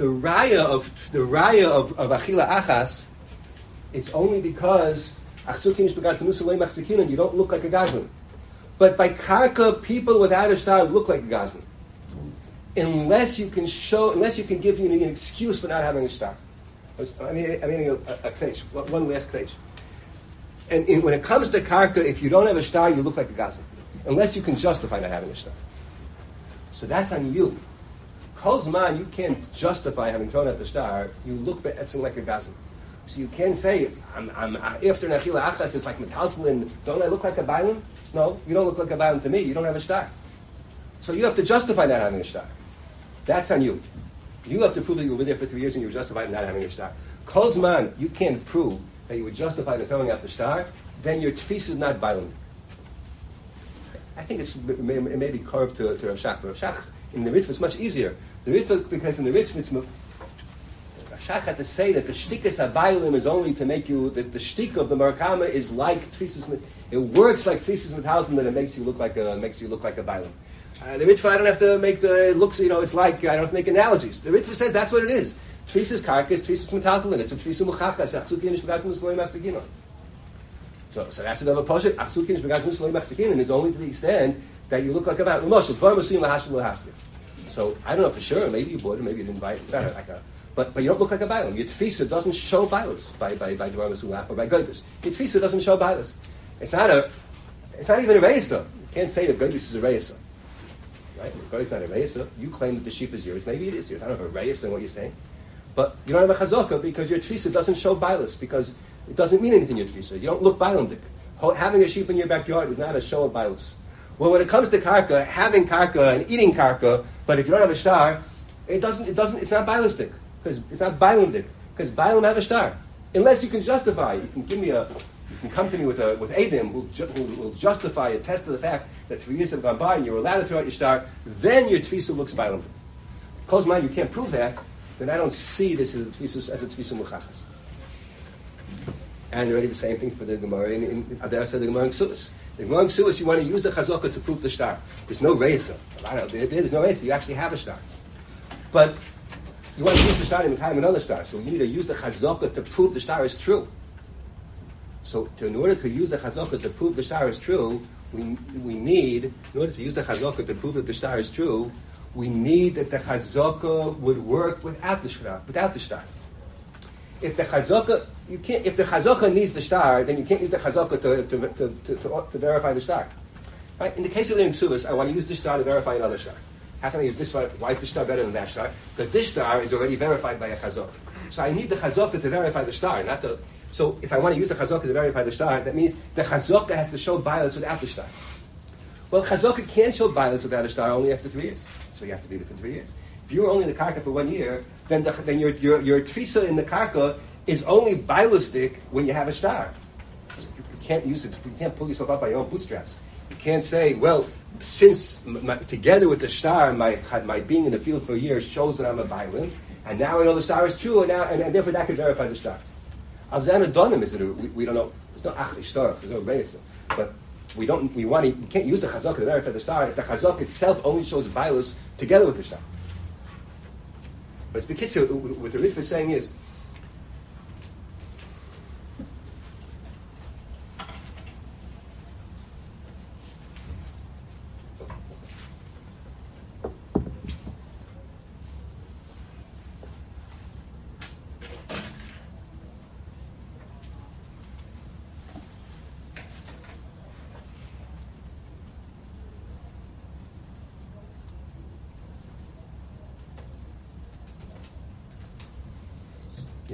the raya of the raya of, of achila achas is only because you don't look like a gazlan. But by karka, people without a star look like a gazlan, unless you can show, unless you can give you an excuse for not having a star. I mean, I mean a, a knetch, one last knetch. And in, when it comes to karka, if you don't have a star, you look like a gazlan, unless you can justify not having a star. So that's on you. Kol zman, you can't justify having thrown out the star. You look be'etzim like a gazlan. So you can't say, I'm, I'm after Nachila Achas, it's like metaltalin. Don't I look like a bailam? No, you don't look like a bailam to me. You don't have a star. So you have to justify not having a star. That's on you. You have to prove that you were there for three years and you were justified in not having a star. Kol zman, you can't prove that you were justified in throwing out the star, then your tefis is not bailam. I think it's, it, may, it may be carved to, to Rav Shach. Rav Shach, in the Ritva, it's much easier. The Ritva, because in the Ritva, it's Shach had to say that the shtikas habaylim is only to make you, that the shtik of the Merkama is like tfisus, it works like tfisus metalton, that it makes you look like a, makes you look like a baylim. Uh, the Ritva, I don't have to make the, it looks, you know, it's like, I don't have to make analogies. The Ritva said that's what it is. Tfisus karkas, tfisus metalton, it's a tfisus muchachas, achzuki nish begas musloim achzikino. So, so that's another poshet, achzuki nish begas musloim achzikino, and it's only to the extent that you look like a baylim. Moshe, dvar musim lahashim lahaskim. So, I don't know for sure, maybe you bought it, maybe you didn't buy it, it's not like a, But, but you don't look like a bailam. Your tefisa doesn't show bailas by by by Dvar Mesulach or by Goydus. Your tefisa doesn't show bailas. It's not a. It's not even a reisa. You can't say that Goydus is a reisa. Right? Goydus not a reisa. You claim that the sheep is yours. Maybe it is yours. I don't have a reisa in what you're saying, but you don't have a chazaka because your tefisa doesn't show bailas because it doesn't mean anything. Your tefisa. You don't look bailamdik. Having a sheep in your backyard is not a show of bailas. Well, when it comes to karka, having karka and eating karka, but if you don't have a star, it doesn't. It doesn't. It's not bailastic. Because it's not bailamdik. Because bailam have a star. Unless you can justify, you can give me a, you can come to me with a with Adam who, ju- who will justify a test of the fact that three years have gone by and you're allowed to throw out your star. Then your tefisa looks bailamdik. Close mind, you can't prove that. Then I don't see this as a tefisa as a tefisa muchachas. And already the same thing for the Gemara in, in Adar said the Gemara in Ksulis. The Gemara in Ksulis, you want to use the chazaka to prove the star. There's no reisa. There, there's no reisa. You actually have a star, but you want to use the star in time another star, so you need to use the chazaka to prove the star is true. So, to, in order to use the chazaka to prove the star is true, we we need, in order to use the chazaka to prove that the star is true, we need that the chazaka would work without the star. Without the star, if the chazaka you can't, if the chazaka needs the star, then you can't use the chazaka to to to, to, to, to verify the star. Right? In the case of the Ksubas, I want to use this star to verify another star. How can I use this star? Why is this star better than that star? Because this star is already verified by a chazaka. So I need the chazaka to verify the star, not the. So if I want to use the chazaka to verify the star, that means the chazaka has to show bias without the star. Well, chazaka can't show bias without a star only after three years. So you have to be there for three years. If you were only in the karka for one year, then the, then your your your tfisa in the karka is only bialistic when you have a star. You can't use it. You can't pull yourself up by your own bootstraps. You can't say, well, since my, together with the star, my my being in the field for a year shows that I'm a bialim, and now I know the star is true, and now and, and therefore that can verify the star. Alzana donim is it? We, we don't know. There's no achli star. There's no reisa. But we don't. We want to. We can't use the chazaka to verify the star if the chazaka itself only shows bialis together with the star. But it's because what the Ritva is saying is. Yeah.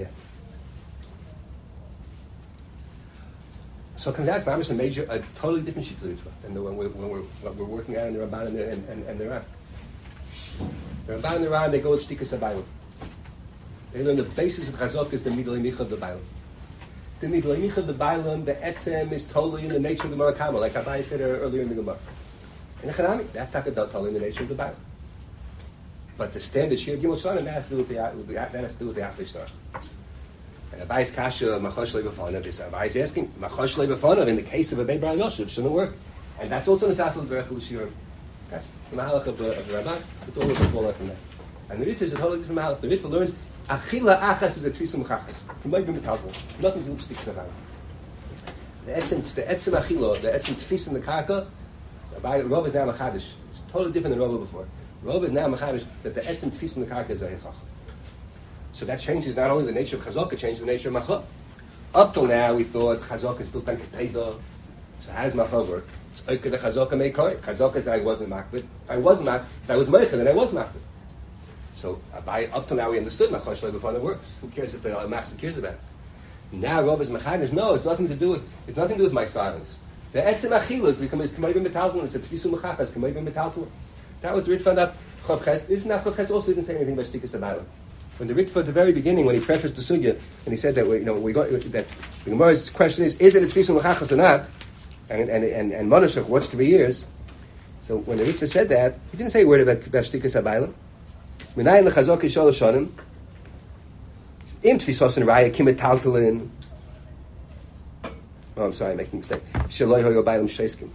So it comes out as a major, a totally different sheet of than the one we're, when we're, when we're working out in the Ramban and the, and, and, and the Ran. The Ramban and the Ran, they go with Shtikas HaBailam. They learn the basis of Chazok is the Midlei Micha of the Bailam. The Midlei Micha of the Bailam, the Etzem is totally in the nature of the Murakama, like Abai said earlier in the Gemara. In the Chanami, that's not totally in the nature of the Bailam. But the standard Shir Gimel Shana, that has to do with the that has to do with the Achli Shtar. And Abai's Kasha, Machosh Leibafanav, is Abai's asking, Machosh Leibafanav, in the case of a Beit Bral Yoshev, shouldn't work. And that's also in the Safel Berachel Shir. That's the mahalach of the, of the Ramban. It's all of the fall from that. And the Ritva is a totally different mahalach. The Ritva learns achila achas is a tfisa mechachas. Nothing to do with shtikas abayim. The etzim, the etzim achila, the etzim tfisa in the karka. Rav is now machadish. It's totally different than Rav before. Rav is now machadish that the etzim tfisa in the karka is a yichach. So that changes not only the nature of chazaka, it changes the nature of macha. Up till now, we thought chazaka is still tan keteidah. So how does macha work? It's okay the chazaka may koi. Chazaka is that I wasn't makbid. If I was mak, if I was meicha, then I was makbid. So by, up till now, we understood macha shlei before it works. Who cares if the master cares about it? Now Rav is machadish. No, it's nothing to do with. It's nothing to do with my silence. The etzim achilas becomes kamayim metalton. It's a tfisu mechachas kamayim metalton. That was the Ritva of Chav Ches. Ritva of Chav Ches also didn't say anything about shtikas abayim. When the Ritva at the very beginning, when he prefaced the sugya, and he said that you know we got that the Gemara's question is: is it a tfisu mechachas or not? And and and and Monashach, what's three years? So when the Ritva said that, he didn't say a word about about shtikas abayim. Minayin lechazok yishol shonim. Im tfisos and raya kimetaltalin. Oh, I'm sorry, I'm making a mistake. Shaloi hoyo bailam sheiskim.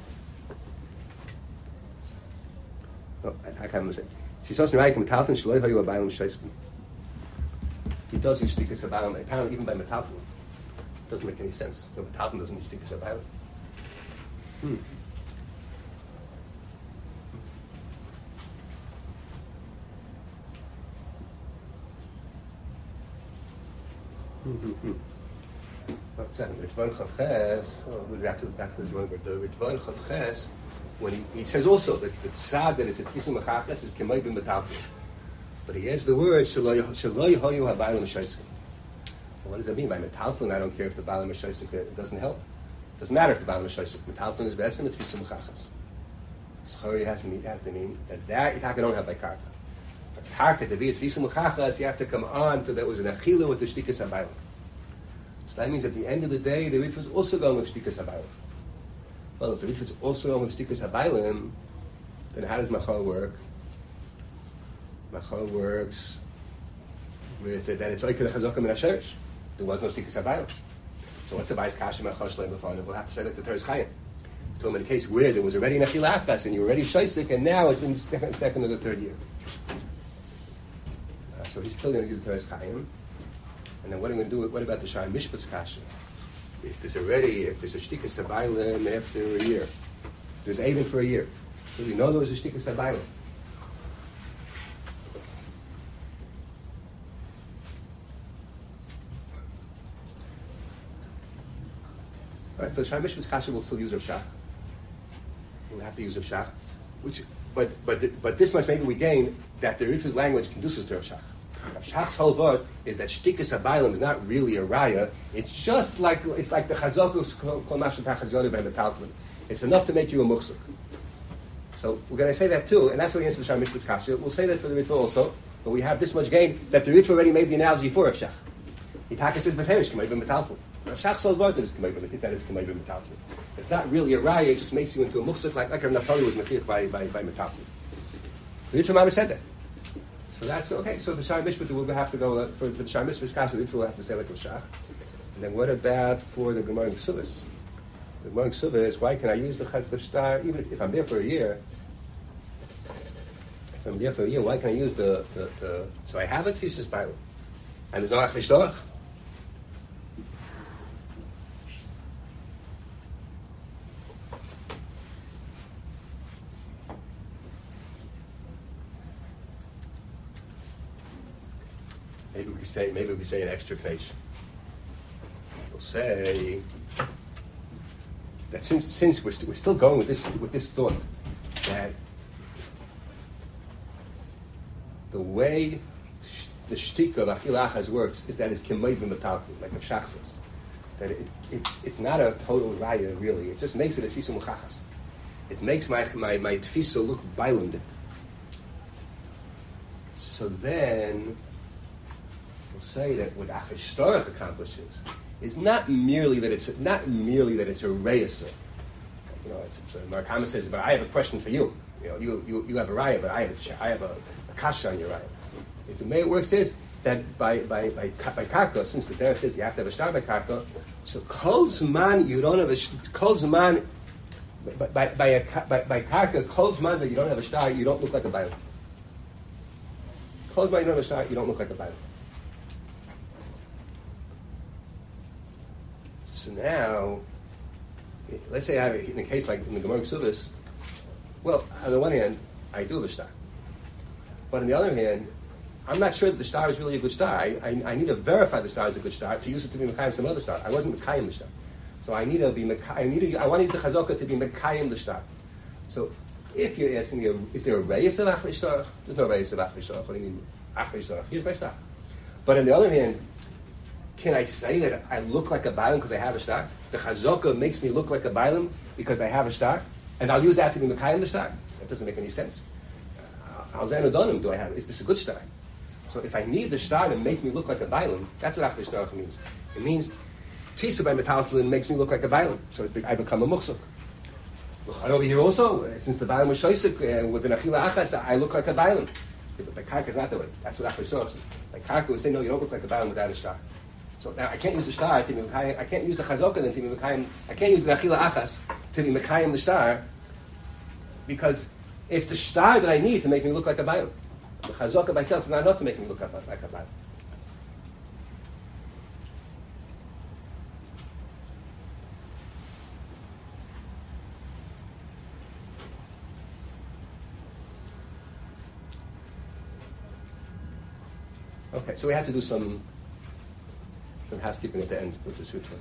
Oh, I, I can't mistake. Tfisos and raya kimetaltalin shaloi hoyo bailam sheiskim. He does use shtikas abaylam. Apparently, even by metaltalin, it doesn't make any sense. No, metaltalin doesn't use shtikas abaylam. Hmm. Mm-hmm. Oh, we'll back to back to the drawing board. The Ritvan Chavches, when he, he says also that it's sad that it's a tfisu mechachas is kemay b'metalfin, but he adds the word shaloi hoyu habaylam mishaisik. What does that mean by metalfin? I don't care if the baylam mishaisik it doesn't help. It doesn't matter if the baylam mishaisik. Metalfin is betzim it's tfisu mechachas. Schori has to mean has to mean that that itaka don't have by karka. Karka to be a tfisu mechachas, you have to come on to that was an achila with the shtikas abaylam. So that means at the end of the day, the Ritva is also going with shtikas abaylam. Well, if the Ritva is also going with shtikas abaylam, then how does machal work? Machal works with it, that it's oike the chazaka min hasherish. There was no shtikas abaylam. So what's the bais kasha machal shleim b'fanav? We'll have to say like the Teres Chaim. To him in a case where there was already an achila achas and you were already shaisik, and now it's in the second, second or the third year. Uh, so he's still going to do the Teres Chaim. And then what are we going to do? What about the Shai Mishpat's kasha? If there's already, if there's a shtikas abaylam after a year, there's even for a year. So we know there was a shtikas abaylam. All right, for the Shai Mishpat's kasha, we'll still use Rav Shach. We'll have to use Rav Shach. Which, but but but this much maybe we gain that the Ritva's language conduces to Rav Shach. Rav Shach's whole word is that shtikas abaylam is not really a raya. It's just like it's like the chazakus kol mashat hachaziyonu by metaltalin. It's enough to make you a muksuk. So we're going to say that too, and that's what he answers the Shai Mishpat's kasha. We'll say that for the Ritva also, but we have this much gain that the Ritva already made the analogy for Rav Shach. Itaka says beferish k'may b'metaltalin. Rav Shach's whole word is k'may b'metaltalin. That it's k'may b'metaltalin. It's not really a raya. It just makes you into a muksuk like like Rav Naftali was mechiach by by by metaltalin. The Ritva Mama said that. So that's okay. So the Shai Mishpat will have to go uh, for, for the Shai Mishpat's kasha. The Ritva will have to say like a shach. And then what about for the Gemara in Ksubas? The Gemara in Ksubas, why can I use the Chet V'Shtar even if, if I'm there for a year? If I'm there for a year, why can I use the the, the so I have a Tfisis Bible and there's no Ach V'Shtorach. Maybe we could say, maybe we could say an extra connection. We'll say that since since we're, st- we're still going with this with this thought that the way sh- the shtika of achil achas works is that it's kimay b'metalkin, like Rav Shach says. That it, it's it's not a total raya really. It just makes it a tfisa muchachas. It makes my my my tfisa look bailim. So then. Say that what Achishtorach accomplishes is not merely that it's not merely that it's a reyasa. You know, it's, so Mark Hama says, but I have a question for you. You know, you you, you have a raya, but I have a, I have a, a kasha on your raya. The way it works is that by by by, by karka, since the derech is you have to have a shtar by karka. So kol zman you don't have a kol zman by, by, by, a, by, by karka, kol zman that you don't have a star, you don't look like a bailam. Kol zman you don't have a star, you don't look like a bailam. So now, let's say I have, in a case like in the Gemara Ksubis, well, on the one hand, I do have a star. But on the other hand, I'm not sure that the star is really a good star. I, I, I need to verify the star is a good star to use it to be Mekayim some other star. I wasn't Mekayim the star. So I need to be Mekayim, I need to, I want to use the Chazaka to be Mekayim the star. So if you're asking me, is there a Reis of Achri Shtar? There's no Reis of Achri Shtar. What do you mean, Achri Shtar? Here's my star. But on the other hand, can I say that I look like a Bailam because I have a star? The Chazaka makes me look like a Bailam because I have a star? And I'll use that to be Mekayim the star? That doesn't make any sense. Al Zan Odonim do I have? Is this a good star? So if I need the star to make me look like a Bailam, that's what Achri Shtar means. It means Tisa by Metaltalin makes me look like a Bailam. So I become a Muksuk. And over here also, since the Bailam was Shoisik, uh, with an Achila Achas, I look like a Bailam. But by Karka is not the way. That's what Achri Shtar says. Like Karka would say, no, you don't look like a Bailam without a star. So now I can't use the star to be Mekayim. I can't use the Chazaka then to be Mekayim. I can't use the Achila Achas to be Mekayim the star because it's the star that I need to make me look like a Bailam. The Chazaka by itself is not enough to make me look like a Bailam. Okay, so we have to do some some housekeeping at the end with the sutra.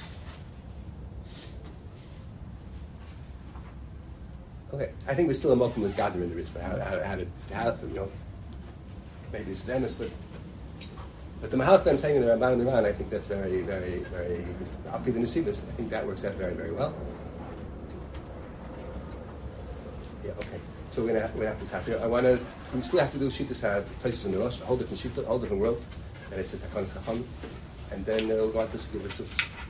Okay, I think there's still a mokum is gather in the Ritva, how, how, how to, how, you know, maybe it's Dennis, but but the Mahalach that I'm saying in the Ramban and the Ran, I think that's very, very, very, I'll be the Nesibis. I think that works out very, very well. Yeah, okay. So we're gonna have, we have this half here. I want to. We still have to do Shittas Taisus in the Rosh, a whole different Shita, a whole different world, and it's a Takon Chacham, and then uh, we'll go on to Sugya V'Tzufas.